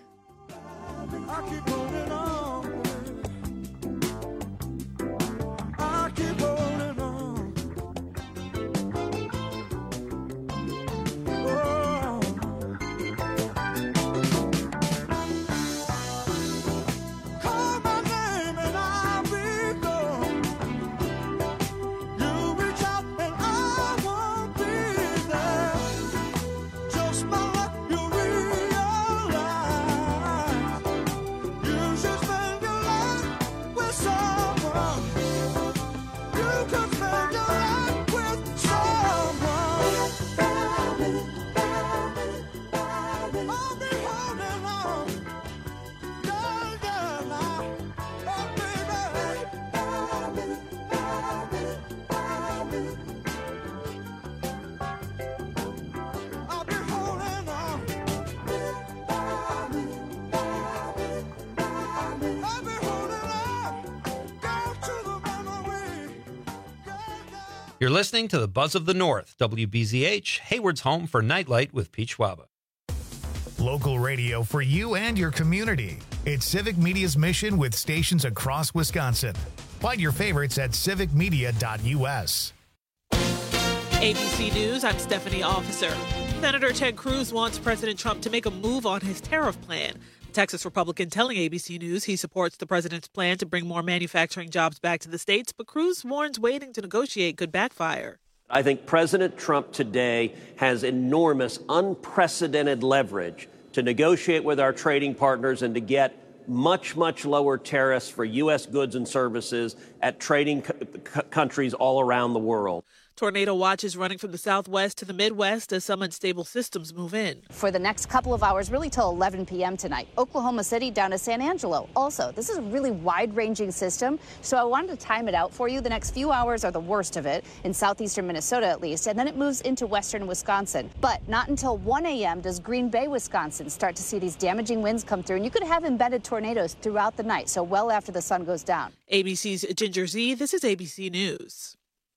Speaker 4: Just You're listening to the Buzz of the North, W B Z H, Hayward's home for Nightlight with Pete Schwaba.
Speaker 1: Local radio for you and your community. It's Civic Media's mission with stations across Wisconsin. Find your favorites at civic media dot u s.
Speaker 5: A B C News, I'm Stephanie Officer. Senator Ted Cruz wants President Trump to make a move on his tariff plan. The Texas Republican telling A B C News he supports the president's plan to bring more manufacturing jobs back to the states, but Cruz warns waiting to negotiate could backfire.
Speaker 6: I think President Trump today has enormous, unprecedented leverage to negotiate with our trading partners and to get much, much lower tariffs for U S goods and services at trading co- co- countries all around the world.
Speaker 5: Tornado watch is running from the southwest to the Midwest as some unstable systems move in.
Speaker 7: For the next couple of hours, really till eleven p.m. tonight, Oklahoma City down to San Angelo. Also, this is a really wide-ranging system, so I wanted to time it out for you. The next few hours are the worst of it, in southeastern Minnesota at least, and then it moves into western Wisconsin. But not until one a.m. does Green Bay, Wisconsin start to see these damaging winds come through, and you could have embedded tornadoes throughout the night, so well after the sun goes down.
Speaker 5: A B C's Ginger Z, this is A B C News.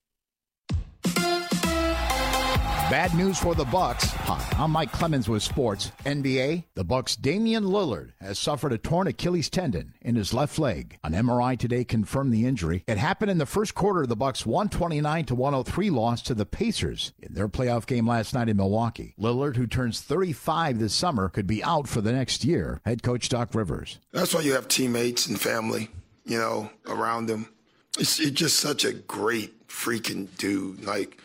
Speaker 9: Bad news for the Bucks. Hi, I'm Mike Clemens with sports. N B A, the Bucks' Damian Lillard has suffered a torn Achilles tendon in his left leg. An M R I today confirmed the injury. It happened in the first quarter of the Bucks' one twenty-nine to one oh three loss to the Pacers in their playoff game last night in Milwaukee. Lillard, who turns thirty-five this summer, could be out for the next year. Head coach Doc Rivers.
Speaker 10: That's why you have teammates and family, you know, around him. It's, it's just such a great freaking dude. Like,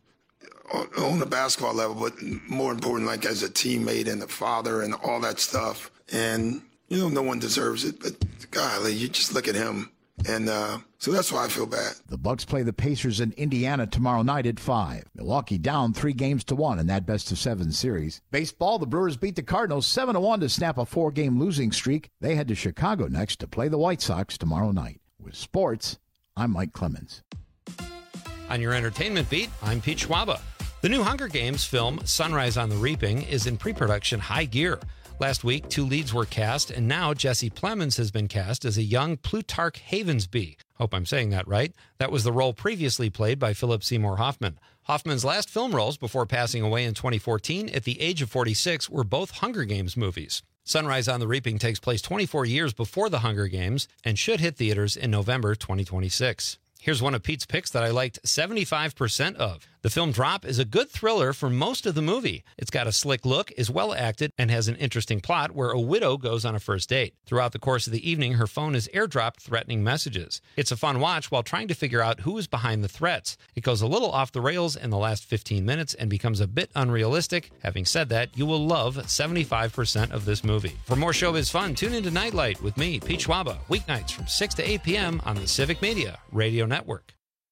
Speaker 10: on the basketball level, but more important, like as a teammate and a father and all that stuff. And, you know, no one deserves it, but golly, you just look at him. And uh, so that's why I feel bad.
Speaker 9: The Bucks play the Pacers in Indiana tomorrow night at five. Milwaukee down three games to one in that best of seven series. Baseball, the Brewers beat the Cardinals seven to one to snap a four-game losing streak. They head to Chicago next to play the White Sox tomorrow night. With sports, I'm Mike Clemens.
Speaker 4: On your entertainment beat, I'm Pete Schwaba. The new Hunger Games film, Sunrise on the Reaping, is in pre-production high gear. Last week, two leads were cast, and now Jesse Plemons has been cast as a young Plutarch Havensby. Hope I'm saying that right. That was the role previously played by Philip Seymour Hoffman. Hoffman's last film roles before passing away in twenty fourteen at the age of forty-six were both Hunger Games movies. Sunrise on the Reaping takes place twenty-four years before the Hunger Games and should hit theaters in November twenty twenty-six. Here's one of Pete's picks that I liked seventy-five percent of. The film Drop is a good thriller for most of the movie. It's got a slick look, is well acted, and has an interesting plot where a widow goes on a first date. Throughout the course of the evening, her phone is airdropped threatening messages. It's a fun watch while trying to figure out who is behind the threats. It goes a little off the rails in the last fifteen minutes and becomes a bit unrealistic. Having said that, you will love seventy-five percent of this movie. For more showbiz fun, tune into Nightlight with me, Pete Schwaba, weeknights from six to eight p.m. on the Civic Media Radio Network.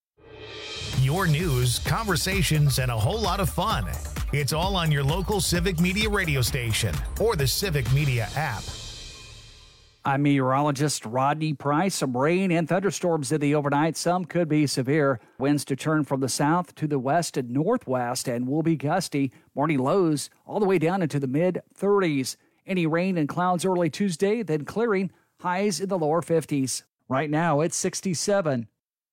Speaker 1: Your news, conversations, and a whole lot of fun. It's all on your local Civic Media radio station or the Civic Media app.
Speaker 11: I'm meteorologist Rodney Price. Some rain and thunderstorms in the overnight. Some could be severe. Winds to turn from the south to the west and northwest and will be gusty. Morning lows all the way down into the mid thirties. Any rain and clouds early Tuesday, then clearing. Highs in the lower fifties. Right now, it's sixty-seven.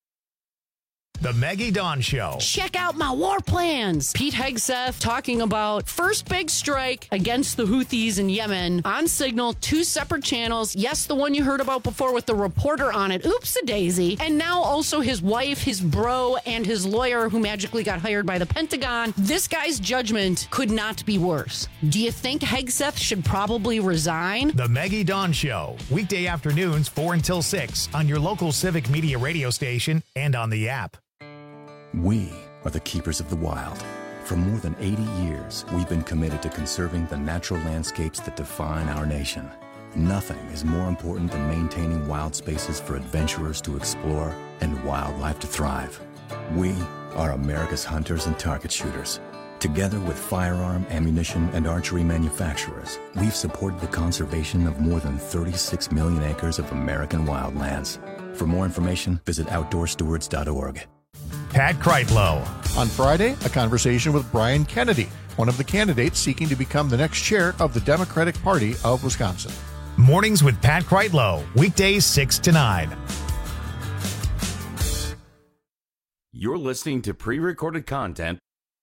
Speaker 1: The Maggie Dawn Show.
Speaker 12: Check out my war plans. Pete Hegseth talking about first big strike against the Houthis in Yemen on Signal, two separate channels. Yes, the one you heard about before with the reporter on it. Oops-a-daisy. And now also his wife, his bro, and his lawyer who magically got hired by the Pentagon. This guy's judgment could not be worse. Do you think Hegseth should probably resign?
Speaker 1: The Maggie Dawn Show. Weekday afternoons, four until six on your local Civic Media radio station and on the app.
Speaker 28: We are the keepers of the wild. For more than eighty years, we've been committed to conserving the natural landscapes that define our nation. Nothing is more important than maintaining wild spaces for adventurers to explore and wildlife to thrive. We are America's hunters and target shooters. Together with firearm, ammunition, and archery manufacturers, we've supported the conservation of more than thirty-six million acres of American wildlands. For more information, visit outdoor stewards dot org.
Speaker 1: Pat Kreitlow.
Speaker 29: On Friday, a conversation with Brian Kennedy, one of the candidates seeking to become the next chair of the Democratic Party of Wisconsin.
Speaker 1: Mornings with Pat Kreitlow, weekdays six to nine.
Speaker 16: You're listening to pre-recorded content.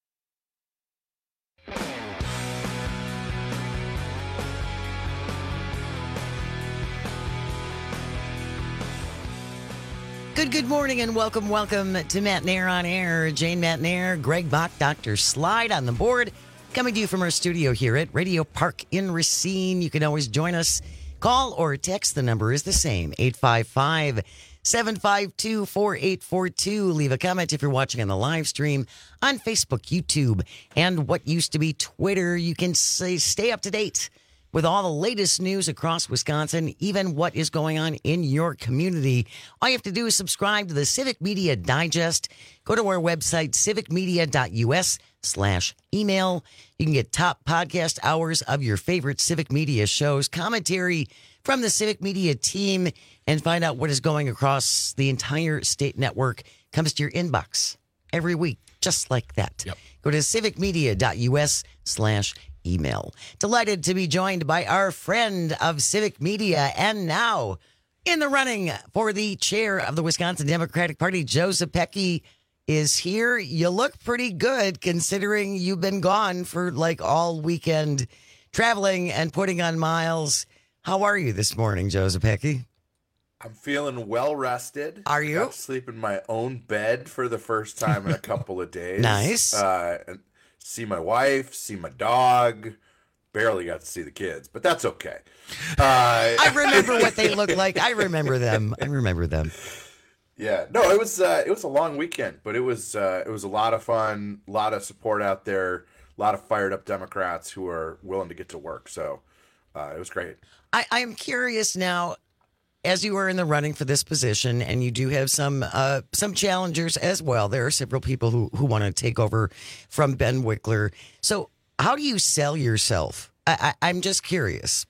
Speaker 15: Good, good morning and welcome, welcome to Matt Nair on Air. Jane Matt Nair, Greg Bach, Doctor Slide on the board. Coming to you from our studio here at Radio Park in Racine. You can always join us. Call or text. The number is the same, eight five five, seven five two, four eight four two. Leave a comment if you're watching on the live stream on Facebook, YouTube, and what used to be Twitter. You can say, stay up to date with all the latest news across Wisconsin, even what is going on in your community. All you have to do is subscribe to the Civic Media Digest. Go to our website, civicmedia.us slash email. You can get top podcast hours of your favorite Civic Media shows, commentary from the Civic Media team, and find out what is going across the entire state network. Comes to your inbox every week, just like that. Yep. Go to civicmedia.us slash email. Delighted to be joined by our friend of Civic Media and now in the running for the chair of the Wisconsin Democratic Party, Joe Zepecki is here. You look pretty good considering you've been gone for like all weekend traveling and putting on miles. How are you this morning, Joe Zepecki?
Speaker 8: I'm feeling well rested.
Speaker 15: Are you?
Speaker 8: I got to sleep in my own bed for the first time in a couple of days.
Speaker 15: Nice.
Speaker 8: Uh, and see my wife, see my dog. Barely got to see the kids, but that's okay. Uh,
Speaker 15: I remember what they look like. I remember them. I remember them.
Speaker 8: Yeah, no, it was uh, it was a long weekend, but it was uh, it was a lot of fun, a lot of support out there, a lot of fired up Democrats who are willing to get to work. So uh, it was great.
Speaker 15: I, I am curious now, as you are in the running for this position, and you do have some uh, some challengers as well. There are several people who, who want to take over from Ben Wickler. So how do you sell yourself? I, I, I'm just curious.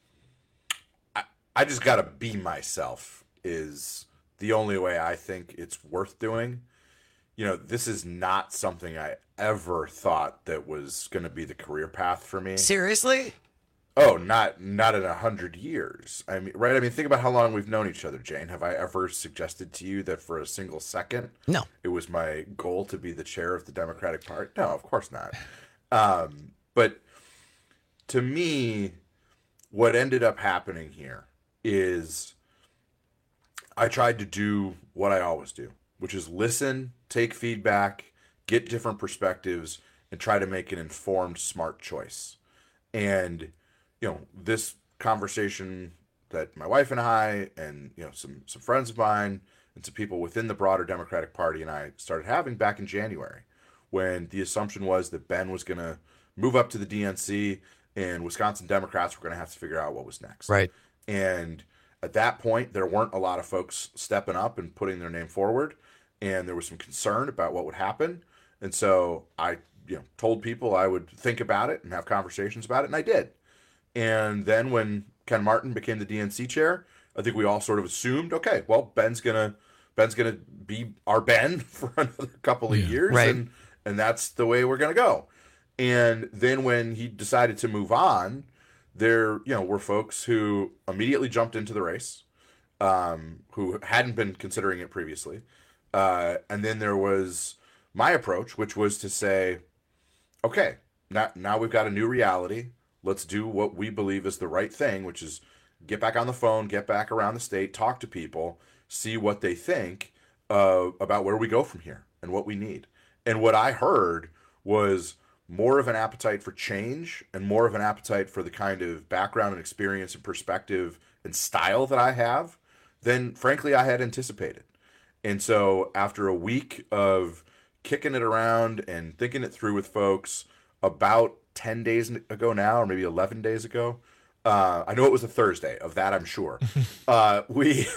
Speaker 8: I, I just got to be myself is the only way I think it's worth doing. You know, this is not something I ever thought that was going to be the career path for me.
Speaker 15: Seriously?
Speaker 8: Oh, not not in a hundred years. I mean, right? I mean, think about how long we've known each other, Jane. Have I ever suggested to you that for a single second,
Speaker 15: no,
Speaker 8: it was my goal to be the chair of the Democratic Party? No, of course not. Um, but to me, what ended up happening here is I tried to do what I always do, which is listen, take feedback, get different perspectives, and try to make an informed, smart choice. And you know, this conversation that my wife and I and, you know, some, some friends of mine and some people within the broader Democratic Party and I started having back in January, when the assumption was that Ben was going to move up to the D N C and Wisconsin Democrats were going to have to figure out what was next.
Speaker 15: Right.
Speaker 8: And at that point, there weren't a lot of folks stepping up and putting their name forward. And there was some concern about what would happen. And so I, you know, told people I would think about it and have conversations about it. And I did. And then when Ken Martin became the D N C chair, I think we all sort of assumed, okay, well, Ben's gonna Ben's gonna be our Ben for another couple of yeah, years,
Speaker 15: right.
Speaker 8: and and that's the way we're gonna go. And then when he decided to move on, there you know were folks who immediately jumped into the race, um, who hadn't been considering it previously, uh, and then there was my approach, which was to say, okay, now now we've got a new reality. Let's do what we believe is the right thing, which is get back on the phone, get back around the state, talk to people, see what they think uh, about where we go from here and what we need. And what I heard was more of an appetite for change and more of an appetite for the kind of background and experience and perspective and style that I have than, frankly, I had anticipated. And so after a week of kicking it around and thinking it through with folks, about ten days ago now, or maybe eleven days ago, uh, I know it was a Thursday, of that I'm sure, uh, we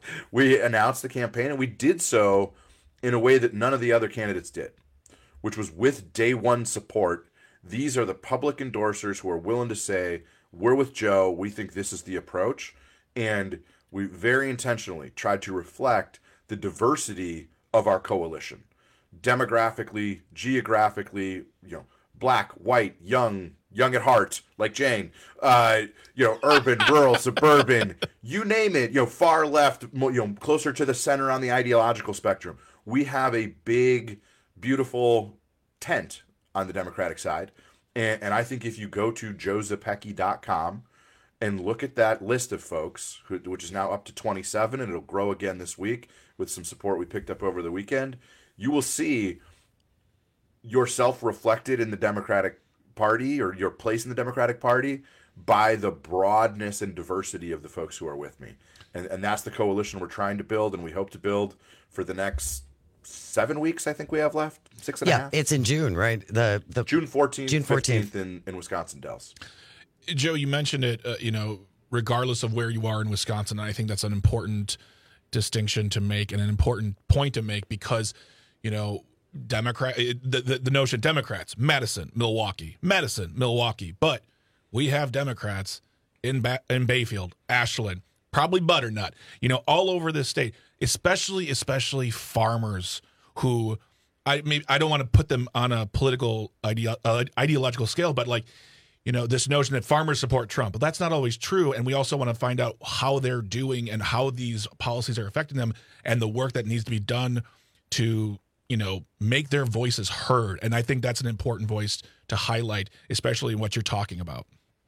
Speaker 8: we announced the campaign, and we did so in a way that none of the other candidates did, which was with day one support. These are the public endorsers who are willing to say, we're with Joe, we think this is the approach, and we very intentionally tried to reflect the diversity of our coalition, demographically, geographically, you know, black, white, young, young at heart, like Jane, uh, you know, urban, rural, suburban, you name it, you know, far left, you know, closer to the center on the ideological spectrum. we have a big, beautiful tent on the Democratic side. And, and I think if you go to joe zepecki dot com and look at that list of folks, who, which is now up to twenty-seven, and it'll grow again this week with some support we picked up over the weekend, you will see yourself reflected in the Democratic Party, or your place in the Democratic Party, by the broadness and diversity of the folks who are with me. And, and that's the coalition we're trying to build, and we hope to build for the next seven weeks, I think we have left. Six and
Speaker 15: yeah,
Speaker 8: a half.
Speaker 15: it's in June, right? The the
Speaker 8: June fourteenth,
Speaker 15: June fourteenth
Speaker 8: in, in Wisconsin Dells.
Speaker 17: Joe, you mentioned it, uh, you know, regardless of where you are in Wisconsin, I think that's an important distinction to make and an important point to make because, you know, Democrat, the, the, the notion Democrats, Madison, Milwaukee, Madison, Milwaukee, but we have Democrats in ba- in Bayfield, Ashland, probably Butternut, you know, all over this state, especially, especially farmers who I maybe I don't want to put them on a political idea, uh, ideological scale, but like, you know, this notion that farmers support Trump, but that's not always true. And we also want to find out how they're doing and how these policies are affecting them and the work that needs to be done to, you know, make their voices heard. And I think that's an important voice to highlight, especially in what you're talking about.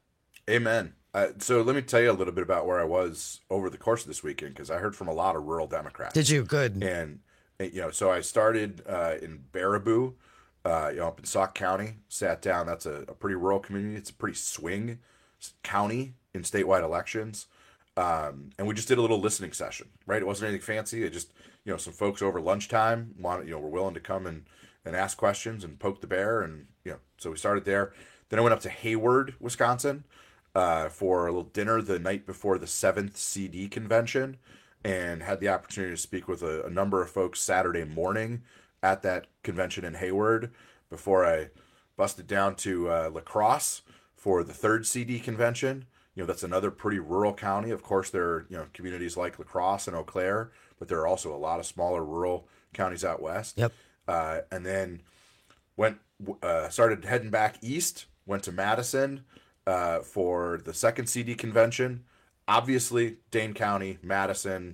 Speaker 8: Amen. Uh, so let me tell you a little bit about where I was over the course of this weekend, because I heard from a lot of rural Democrats.
Speaker 15: Did you? Good.
Speaker 8: And, you know, so I started uh, in Baraboo, uh, you know, up in Sauk County, sat down. That's a, a pretty rural community. It's a pretty swing county in statewide elections. Um, and we just did a little listening session, right? It wasn't anything fancy. It just, you know, some folks over lunchtime wanted, you know, were willing to come and, and ask questions and poke the bear. And, you know, so we started there. Then I went up to Hayward, Wisconsin, uh, for a little dinner the night before the seventh C D convention, and had the opportunity to speak with a, a number of folks Saturday morning at that convention in Hayward before I busted down to uh, La Crosse for the third C D convention. You know, that's another pretty rural county. Of course, there are, you know, communities like La Crosse and Eau Claire, but there are also a lot of smaller rural counties out west.
Speaker 15: Yep.
Speaker 8: Uh, and then went uh, started heading back east, went to Madison uh, for the second C D convention. Obviously, Dane County, Madison,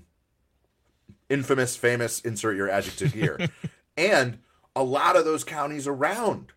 Speaker 8: infamous, famous, insert your adjective here. And a lot of those counties around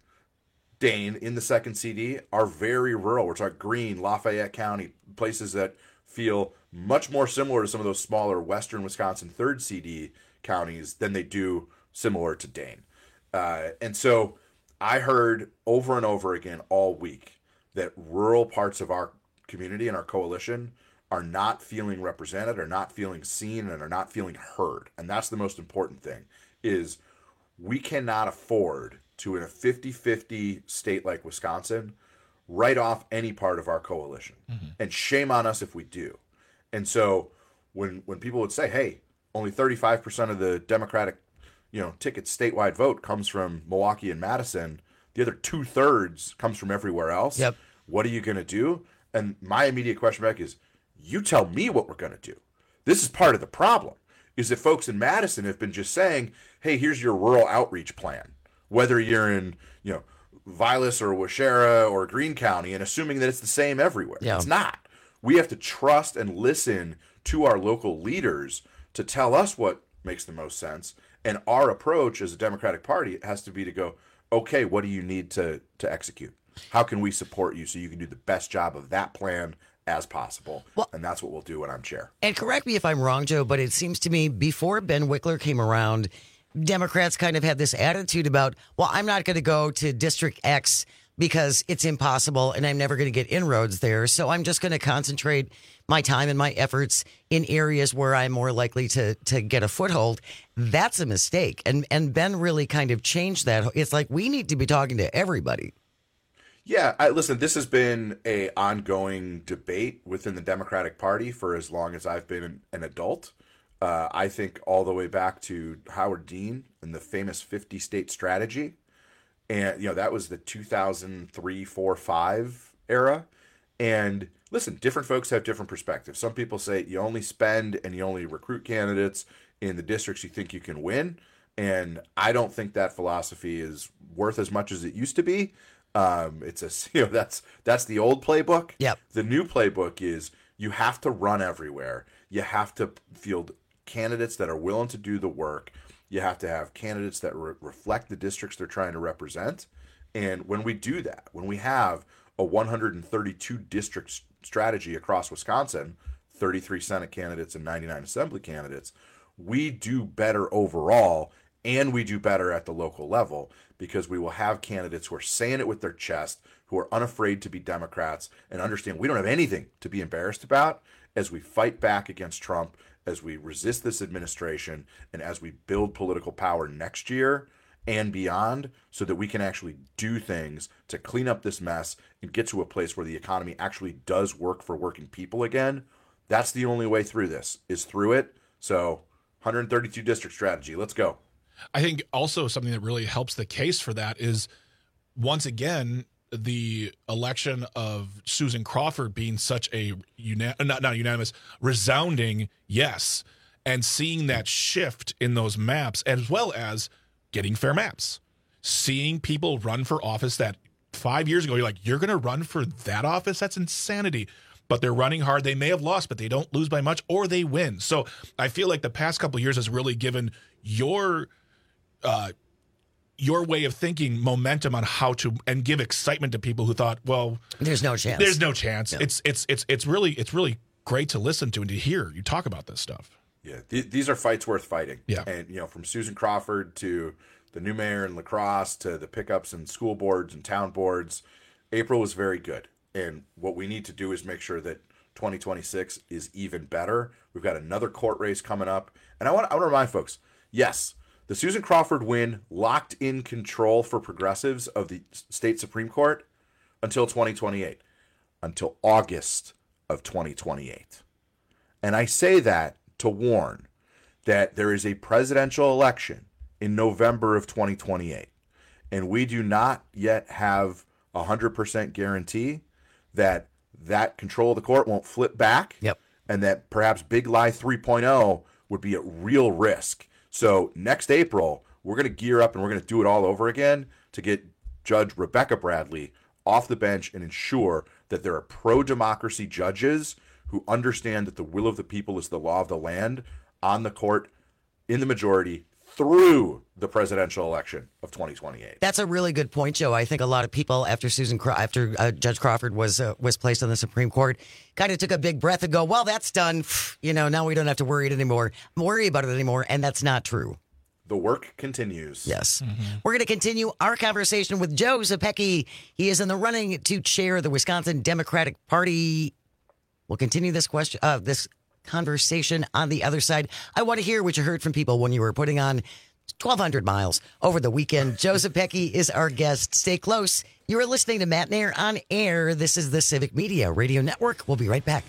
Speaker 8: Dane in the second C D are very rural. We're talking Greene, Lafayette County, places that feel much more similar to some of those smaller western Wisconsin third C D counties than they do similar to Dane. Uh, and so I heard over and over again all week that rural parts of our community and our coalition are not feeling represented, are not feeling seen, and are not feeling heard. And that's the most important thing, is we cannot afford to, in a fifty-fifty state like Wisconsin, write off any part of our coalition. Mm-hmm. And shame on us if we do. And so when when people would say, hey, only thirty-five percent of the Democratic, you know, ticket statewide vote comes from Milwaukee and Madison, the other two-thirds comes from everywhere else.
Speaker 15: Yep.
Speaker 8: What are you going to do? And my immediate question back is, you tell me what we're going to do. This is part of the problem, is that folks in Madison have been just saying, hey, here's your rural outreach plan, whether you're in, you know, Vilas or Waushara or Greene County, and assuming that it's the same everywhere.
Speaker 15: Yeah.
Speaker 8: It's not. We have to trust and listen to our local leaders to tell us what makes the most sense. And our approach as a Democratic Party has to be to go, okay, what do you need to, to execute? How can we support you so you can do the best job of that plan as possible? Well, and that's what we'll do when I'm chair.
Speaker 15: And correct me if I'm wrong, Joe, but it seems to me before Ben Wickler came around, Democrats kind of had this attitude about, well, I'm not going to go to District X because it's impossible and I'm never going to get inroads there. So I'm just going to concentrate my time and my efforts in areas where I'm more likely to to get a foothold. That's a mistake. And and Ben really kind of changed that. It's like we need to be talking to everybody.
Speaker 8: Yeah, I, listen, this has been a ongoing debate within the Democratic Party for as long as I've been an, an adult. Uh, I think all the way back to Howard Dean and the famous fifty-state strategy. And, you know, that was the two thousand three, four, five era. And listen, different folks have different perspectives. Some people say you only spend and you only recruit candidates in the districts you think you can win. And I don't think that philosophy is worth as much as it used to be. Um, it's a, you know, that's, that's the old playbook.
Speaker 15: Yep.
Speaker 8: The new playbook is you have to run everywhere. You have to field candidates that are willing to do the work. You have to have candidates that re- reflect the districts they're trying to represent. And when we do that, when we have a one hundred thirty-two district s- strategy across Wisconsin, thirty-three Senate candidates and ninety-nine Assembly candidates, we do better overall, and we do better at the local level because we will have candidates who are saying it with their chest, who are unafraid to be Democrats and understand we don't have anything to be embarrassed about as we fight back against Trump, as we resist this administration, and as we build political power next year and beyond so that we can actually do things to clean up this mess and get to a place where the economy actually does work for working people again. That's the only way through this, is through it. So one hundred thirty-two district strategy. Let's go.
Speaker 17: I think also something that really helps the case for that is, once again, the election of Susan Crawford being such a una- not not unanimous, resounding yes, and seeing that shift in those maps, as well as getting fair maps, seeing people run for office that five years ago you're like, you're going to run for that office? That's insanity. But they're running hard. They may have lost, but they don't lose by much, or they win. So I feel like the past couple of years has really given your uh, your way of thinking momentum on how to, and give excitement to people who thought, well,
Speaker 15: there's no chance.
Speaker 17: There's no chance.
Speaker 15: No.
Speaker 17: It's it's it's it's really it's really great to listen to and to hear you talk about this stuff.
Speaker 8: Yeah, th- these are fights worth fighting.
Speaker 17: Yeah,
Speaker 8: and you know, from Susan Crawford to the new mayor in La Crosse to the pickups and school boards and town boards, April was very good. And what we need to do is make sure that twenty twenty-six is even better. We've got another court race coming up, and I want I want to remind folks, yes, the Susan Crawford win locked in control for progressives of the state Supreme Court until twenty twenty-eight, until August of twenty twenty-eight. And I say that to warn that there is a presidential election in November of twenty twenty-eight, and we do not yet have a one hundred percent guarantee that that control of the court won't flip back.
Speaker 15: Yep.
Speaker 8: And that perhaps Big Lie three point oh would be at real risk. So next April, we're going to gear up and we're going to do it all over again to get Judge Rebecca Bradley off the bench and ensure that there are pro-democracy judges who understand that the will of the people is the law of the land on the court in the majority through the presidential election of twenty twenty-eight.
Speaker 15: That's a really good point, Joe. I think a lot of people after Susan, Craw- after uh, Judge Crawford was uh, was placed on the Supreme Court, kind of took a big breath and go, "Well, that's done. You know, now we don't have to worry it anymore. Worry about it anymore." And that's not true.
Speaker 8: The work continues.
Speaker 15: Yes, mm-hmm. We're going to continue our conversation with Joe Zepecki. He is in the running to chair the Wisconsin Democratic Party. We'll continue this question. Uh, this. conversation on the other side. I want to hear what you heard from people when you were putting on twelve hundred miles over the weekend. Joe Zepecki is our guest. Stay close. You are listening to Matt Nair on air. This is the Civic Media Radio Network. We'll be right back.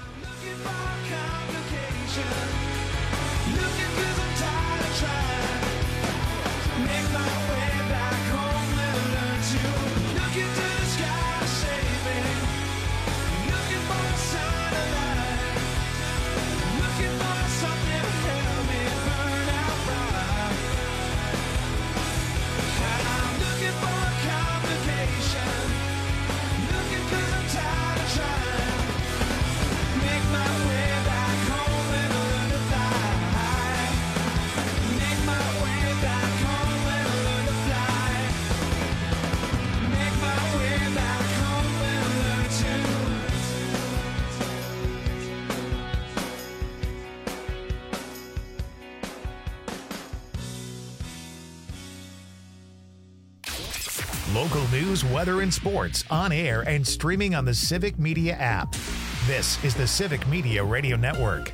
Speaker 1: Local news, weather, and sports on air and streaming on the Civic Media app. This is the Civic Media Radio Network.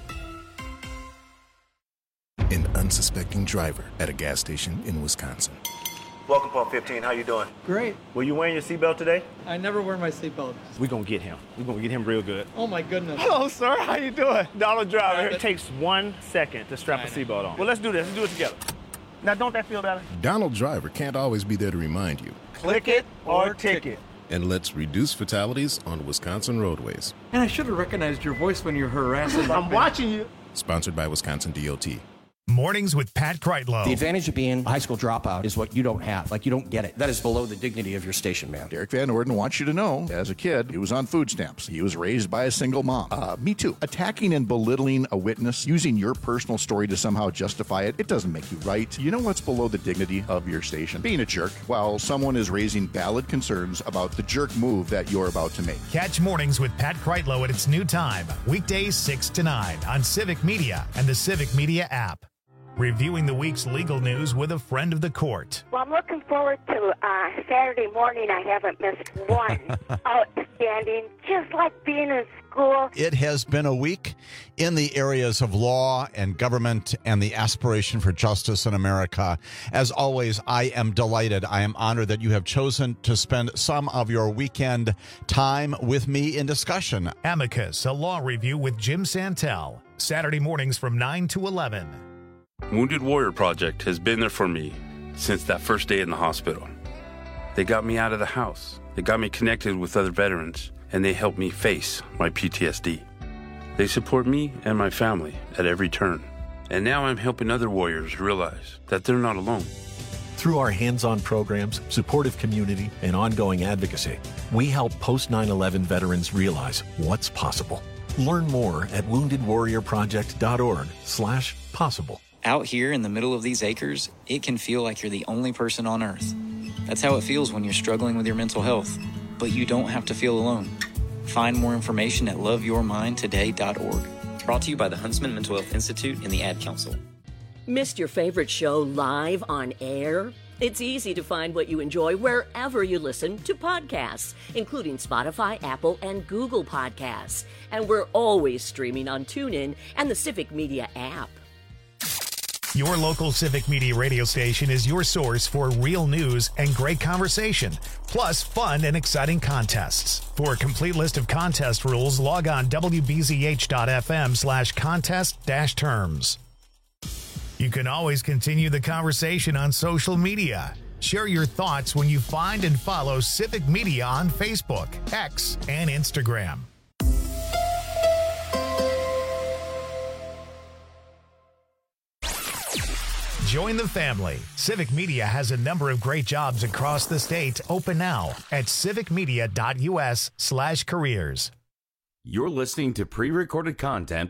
Speaker 13: An unsuspecting driver at a gas station in Wisconsin.
Speaker 14: Welcome, Pump fifteen. How you doing?
Speaker 18: Great.
Speaker 14: Were you wearing your seatbelt today?
Speaker 18: I never wear my seatbelt.
Speaker 14: We're going to get him. We're going to get him real good.
Speaker 18: Oh, my goodness.
Speaker 14: Hello, sir. How you doing? Donald Driver.
Speaker 18: Yeah,
Speaker 14: It takes one second to strap a seatbelt on. Well, let's do this. Let's do it together. Now, don't that feel better?
Speaker 13: Donald Driver can't always be there to remind you.
Speaker 14: Click it or ticket.
Speaker 13: And let's reduce fatalities on Wisconsin roadways.
Speaker 18: And I should have recognized your voice when you were harassing.
Speaker 14: I'm watching you.
Speaker 13: Sponsored by Wisconsin D O T.
Speaker 1: Mornings with Pat Kreitlow.
Speaker 18: The advantage of being a high school dropout is what you don't have. Like, you don't get it. That is below the dignity of your station, man.
Speaker 9: Derek Van Orden wants you to know, as a kid, he was on food stamps. He was raised by a single mom. Uh, me too. Attacking and belittling a witness, using your personal story to somehow justify it, it doesn't make you right. You know what's below the dignity of your station? Being a jerk while someone is raising valid concerns about the jerk move that you're about to make.
Speaker 1: Catch Mornings with Pat Kreitlow at its new time, weekdays six to nine on Civic Media and the Civic Media app. Reviewing the week's legal news with a friend of the court.
Speaker 19: Well, I'm looking forward to uh, Saturday morning. I haven't missed one. Outstanding, just like being in school.
Speaker 20: It has been a week in the areas of law and government and the aspiration for justice in America. As always, I am delighted. I am honored that you have chosen to spend some of your weekend time with me in discussion.
Speaker 1: Amicus, a law review with Jim Santel. Saturday mornings from nine to eleven.
Speaker 21: Wounded Warrior Project has been there for me since that first day in the hospital. They got me out of the house. They got me connected with other veterans, and they helped me face my P T S D. They support me and my family at every turn. And now I'm helping other warriors realize that they're not alone.
Speaker 22: Through our hands-on programs, supportive community, and ongoing advocacy, we help post nine eleven veterans realize what's possible. Learn more at wounded warrior project dot org slash possible.
Speaker 23: Out here in the middle of these acres, it can feel like you're the only person on Earth. That's how it feels when you're struggling with your mental health. But you don't have to feel alone. Find more information at love your mind today dot org. Brought to you by the Huntsman Mental Health Institute and the Ad Council.
Speaker 24: Missed your favorite show live on air? It's easy to find what you enjoy wherever you listen to podcasts, including Spotify, Apple, and Google Podcasts. And we're always streaming on TuneIn and the Civic Media app.
Speaker 1: Your local Civic Media radio station is your source for real news and great conversation, plus fun and exciting contests. For a complete list of contest rules, log on w b z h dot f m slash contest dash terms. You can always continue the conversation on social media. Share your thoughts when you find and follow Civic Media on Facebook, X, and Instagram. Join the family. Civic Media has a number of great jobs across the state open now at civic media dot u s slash careers.
Speaker 16: You're listening to pre-recorded content.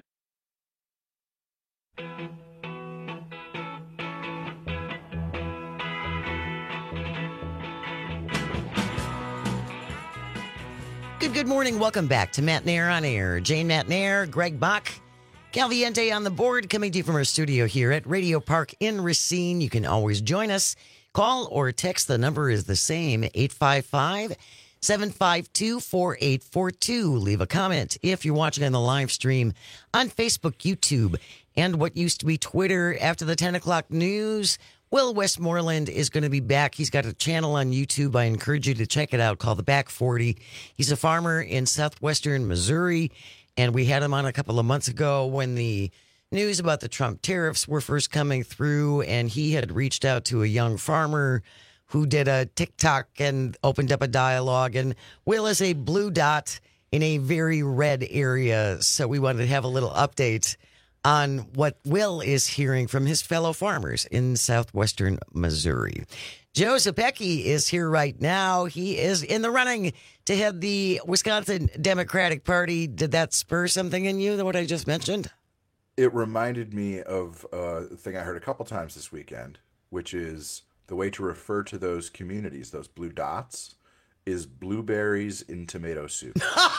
Speaker 15: Good, good morning. Welcome back to Matt Nair on Air. Jane Matt Nair, Greg Bach, Calviente on the board, coming to you from our studio here at Radio Park in Racine. You can always join us. Call or text. The number is the same, eight five five, seven five two, four eight four two. Leave a comment if you're watching on the live stream on Facebook, YouTube, and what used to be Twitter. After the ten o'clock news, Will Westmoreland is going to be back. He's got a channel on YouTube. I encourage you to check it out, called The Back forty. He's a farmer in southwestern Missouri, and we had him on a couple of months ago when the news about the Trump tariffs were first coming through, and he had reached out to a young farmer who did a TikTok and opened up a dialogue. And Will is a blue dot in a very red area, so we wanted to have a little update on what Will is hearing from his fellow farmers in southwestern Missouri. Joe Zepecki is here right now. He is in the running to head the Wisconsin Democratic Party. Did that spur something in you, what I just mentioned?
Speaker 8: It reminded me of a thing I heard a couple times this weekend, which is the way to refer to those communities, those blue dots, is blueberries in tomato soup.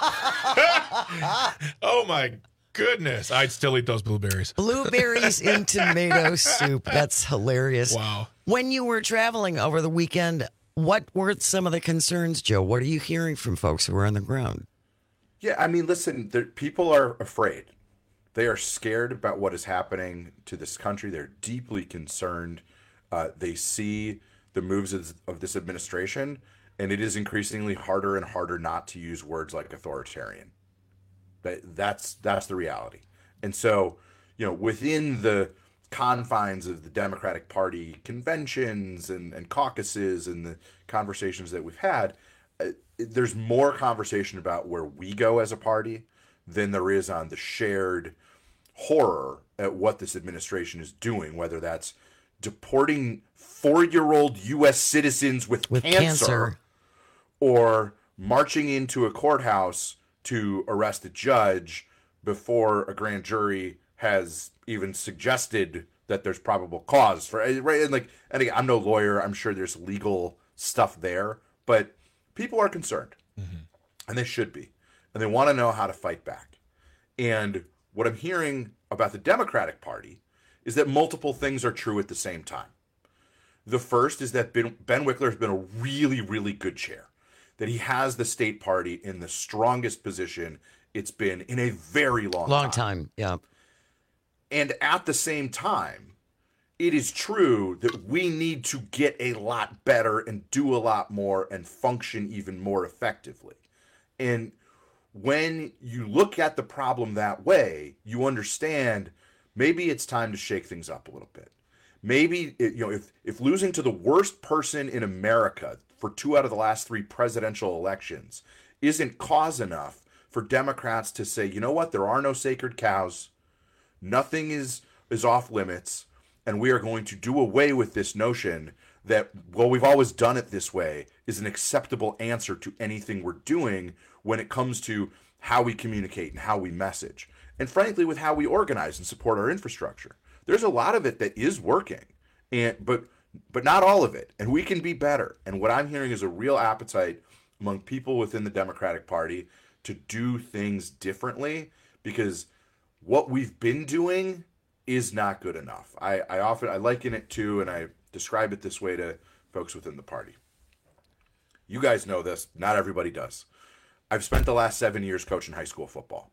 Speaker 17: Oh, my goodness. I'd still eat those blueberries.
Speaker 15: Blueberries in tomato soup. That's hilarious.
Speaker 17: Wow.
Speaker 15: When you were traveling over the weekend, what were some of the concerns, Joe? What are you hearing from folks who are on the ground?
Speaker 8: Yeah, I mean, listen, people are afraid. They are scared about what is happening to this country. They're deeply concerned. Uh, they see the moves of, of this administration, and it is increasingly harder and harder not to use words like authoritarian. But that's that's the reality. And so, you know, within the confines of the Democratic Party conventions and, and caucuses and the conversations that we've had, uh, there's more conversation about where we go as a party than there is on the shared horror at what this administration is doing, whether that's deporting four-year-old U S citizens with,
Speaker 15: with
Speaker 8: cancer,
Speaker 15: cancer
Speaker 8: or marching into a courthouse to arrest a judge before a grand jury has even suggested that there's probable cause for right. And like, and again, I'm no lawyer. I'm sure there's legal stuff there, but people are concerned, mm-hmm. and they should be, and they want to know how to fight back. And what I'm hearing about the Democratic Party is that multiple things are true at the same time. The first is that Ben, Ben Wickler has been a really, really good chair, that he has the state party in the strongest position it's been in a very long,
Speaker 15: long
Speaker 8: time.
Speaker 15: time. Yeah.
Speaker 8: And at the same time, it is true that we need to get a lot better and do a lot more and function even more effectively. And when you look at the problem that way, you understand maybe it's time to shake things up a little bit. Maybe, it, you know, if, if losing to the worst person in America for two out of the last three presidential elections isn't cause enough for Democrats to say, you know what, there are no sacred cows, nothing is, is off limits, and we are going to do away with this notion that, well, we've always done it this way is an acceptable answer to anything we're doing when it comes to how we communicate and how we message. And frankly, with how we organize and support our infrastructure. There's a lot of it that is working, and but but not all of it. And we can be better. And what I'm hearing is a real appetite among people within the Democratic Party to do things differently, because what we've been doing is not good enough. I, I often I liken it to, and I describe it this way to folks within the party. You guys know this. Not everybody does. I've spent the last seven years coaching high school football.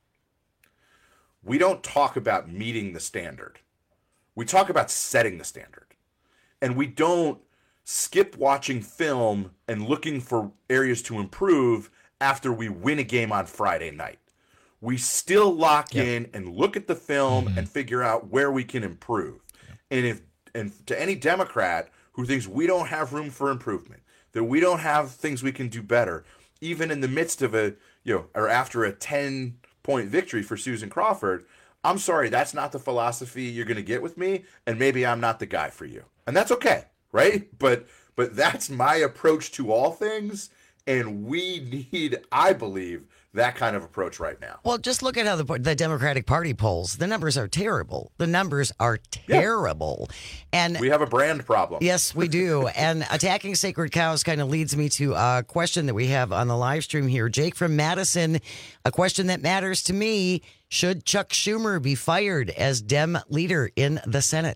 Speaker 8: We don't talk about meeting the standard. We talk about setting the standard. And we don't skip watching film and looking for areas to improve after we win a game on Friday night. We still lock yep. in and look at the film mm-hmm. and figure out where we can improve. Yep. And if and to any Democrat who thinks we don't have room for improvement, that we don't have things we can do better, even in the midst of a, you know, or after a ten-point victory for Susan Crawford, I'm sorry, that's not the philosophy you're going to get with me, and maybe I'm not the guy for you. And that's okay, right? But but that's my approach to all things, and we need, I believe, that kind of approach right now.
Speaker 15: Well, just look at how the, the Democratic Party polls. The numbers are terrible. The numbers are terrible. Yeah. And
Speaker 8: we have a brand problem.
Speaker 15: Yes, we do. And attacking sacred cows kind of leads me to a question that we have on the live stream here. Jake from Madison, a question that matters to me. Should Chuck Schumer be fired as Dem leader in the Senate?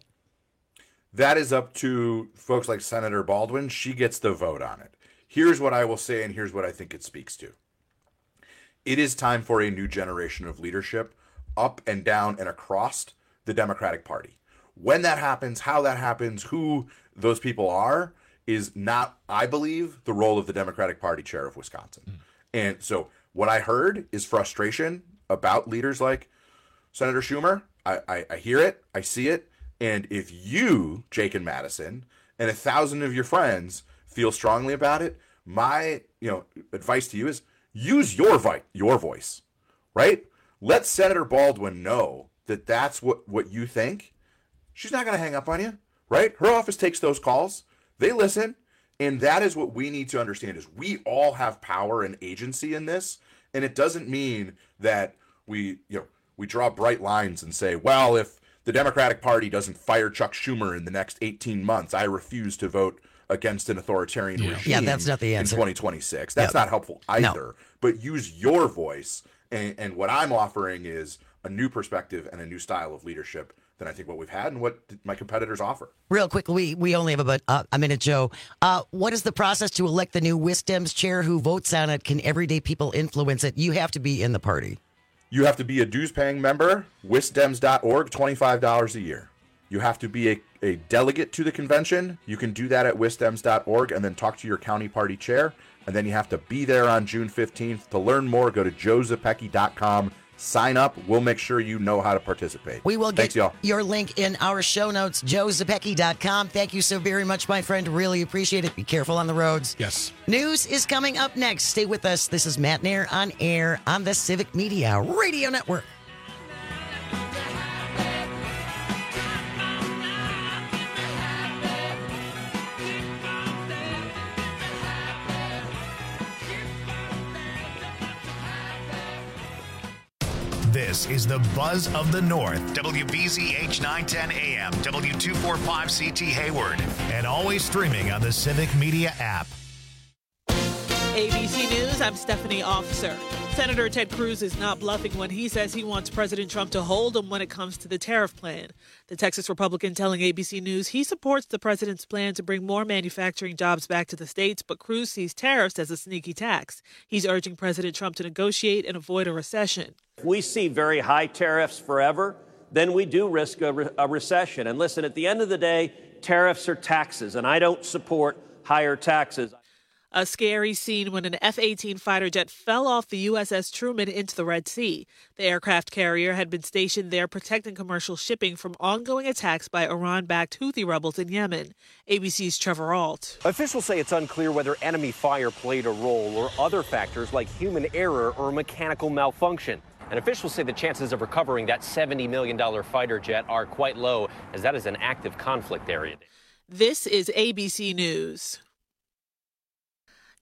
Speaker 8: That is up to folks like Senator Baldwin. She gets the vote on it. Here's what I will say, and here's what I think it speaks to. It is time for a new generation of leadership up and down and across the Democratic Party. When that happens, how that happens, who those people are, is not, I believe, the role of the Democratic Party chair of Wisconsin. Mm. And so what I heard is frustration about leaders like Senator Schumer. I, I, I hear it. I see it. And if you, Jake and Madison, and a thousand of your friends feel strongly about it, my you know advice to you is use your vi- your voice, right? Let Senator Baldwin know that that's what, what you think. She's not going to hang up on you, right? Her office takes those calls. They listen. And that is what we need to understand is we all have power and agency in this. And it doesn't mean that we, you know, we draw bright lines and say, well, if the Democratic Party doesn't fire Chuck Schumer in the next eighteen months, I refuse to vote against an authoritarian
Speaker 15: yeah.
Speaker 8: regime
Speaker 15: yeah, that's not the answer.
Speaker 8: in twenty twenty-six. That's yep. not helpful either. No. But use your voice. And, and what I'm offering is a new perspective and a new style of leadership than I think what we've had and what my competitors offer.
Speaker 15: Real quick, we, we only have about uh, a minute, Joe. Uh, what is the process to elect the new WisDems chair? Who votes on it? Can everyday people influence it? You have to be in the party.
Speaker 8: You have to be a dues-paying member, wisdems dot org, twenty-five dollars a year. You have to be a, a delegate to the convention. You can do that at wisdems dot org and then talk to your county party chair. And then you have to be there on June fifteenth. To learn more, go to joe zepecki dot com. Sign up. We'll make sure you know how to participate.
Speaker 15: We will
Speaker 8: Thanks,
Speaker 15: get
Speaker 8: y'all.
Speaker 15: your link in our show notes, joe zepecki dot com. Thank you so very much, my friend. Really appreciate it. Be careful on the roads.
Speaker 17: Yes.
Speaker 15: News is coming up next. Stay with us. This is Matt Nair on air on the Civic Media Radio Network.
Speaker 1: This is the Buzz of the North. W B Z H nine ten A M, W two forty-five C T Hayward, and always streaming on the Civic Media app.
Speaker 2: A B C News, I'm Stephanie Officer. Senator Ted Cruz is not bluffing when he says he wants President Trump to hold him when it comes to the tariff plan. The Texas Republican telling A B C News he supports the president's plan to bring more manufacturing jobs back to the states, but Cruz sees tariffs as a sneaky tax. He's urging President Trump to negotiate and avoid a recession.
Speaker 3: If we see very high tariffs forever, then we do risk a, re- a recession. And listen, at the end of the day, tariffs are taxes, and I don't support higher taxes.
Speaker 2: A scary scene when an F eighteen fighter jet fell off the U S S Truman into the Red Sea. The aircraft carrier had been stationed there protecting commercial shipping from ongoing attacks by Iran-backed Houthi rebels in Yemen. A B C's Trevor Ault.
Speaker 5: Officials say it's unclear whether enemy fire played a role or other factors like human error or mechanical malfunction. And officials say the chances of recovering that seventy million dollars fighter jet are quite low, as that is an active conflict area.
Speaker 2: This is A B C News.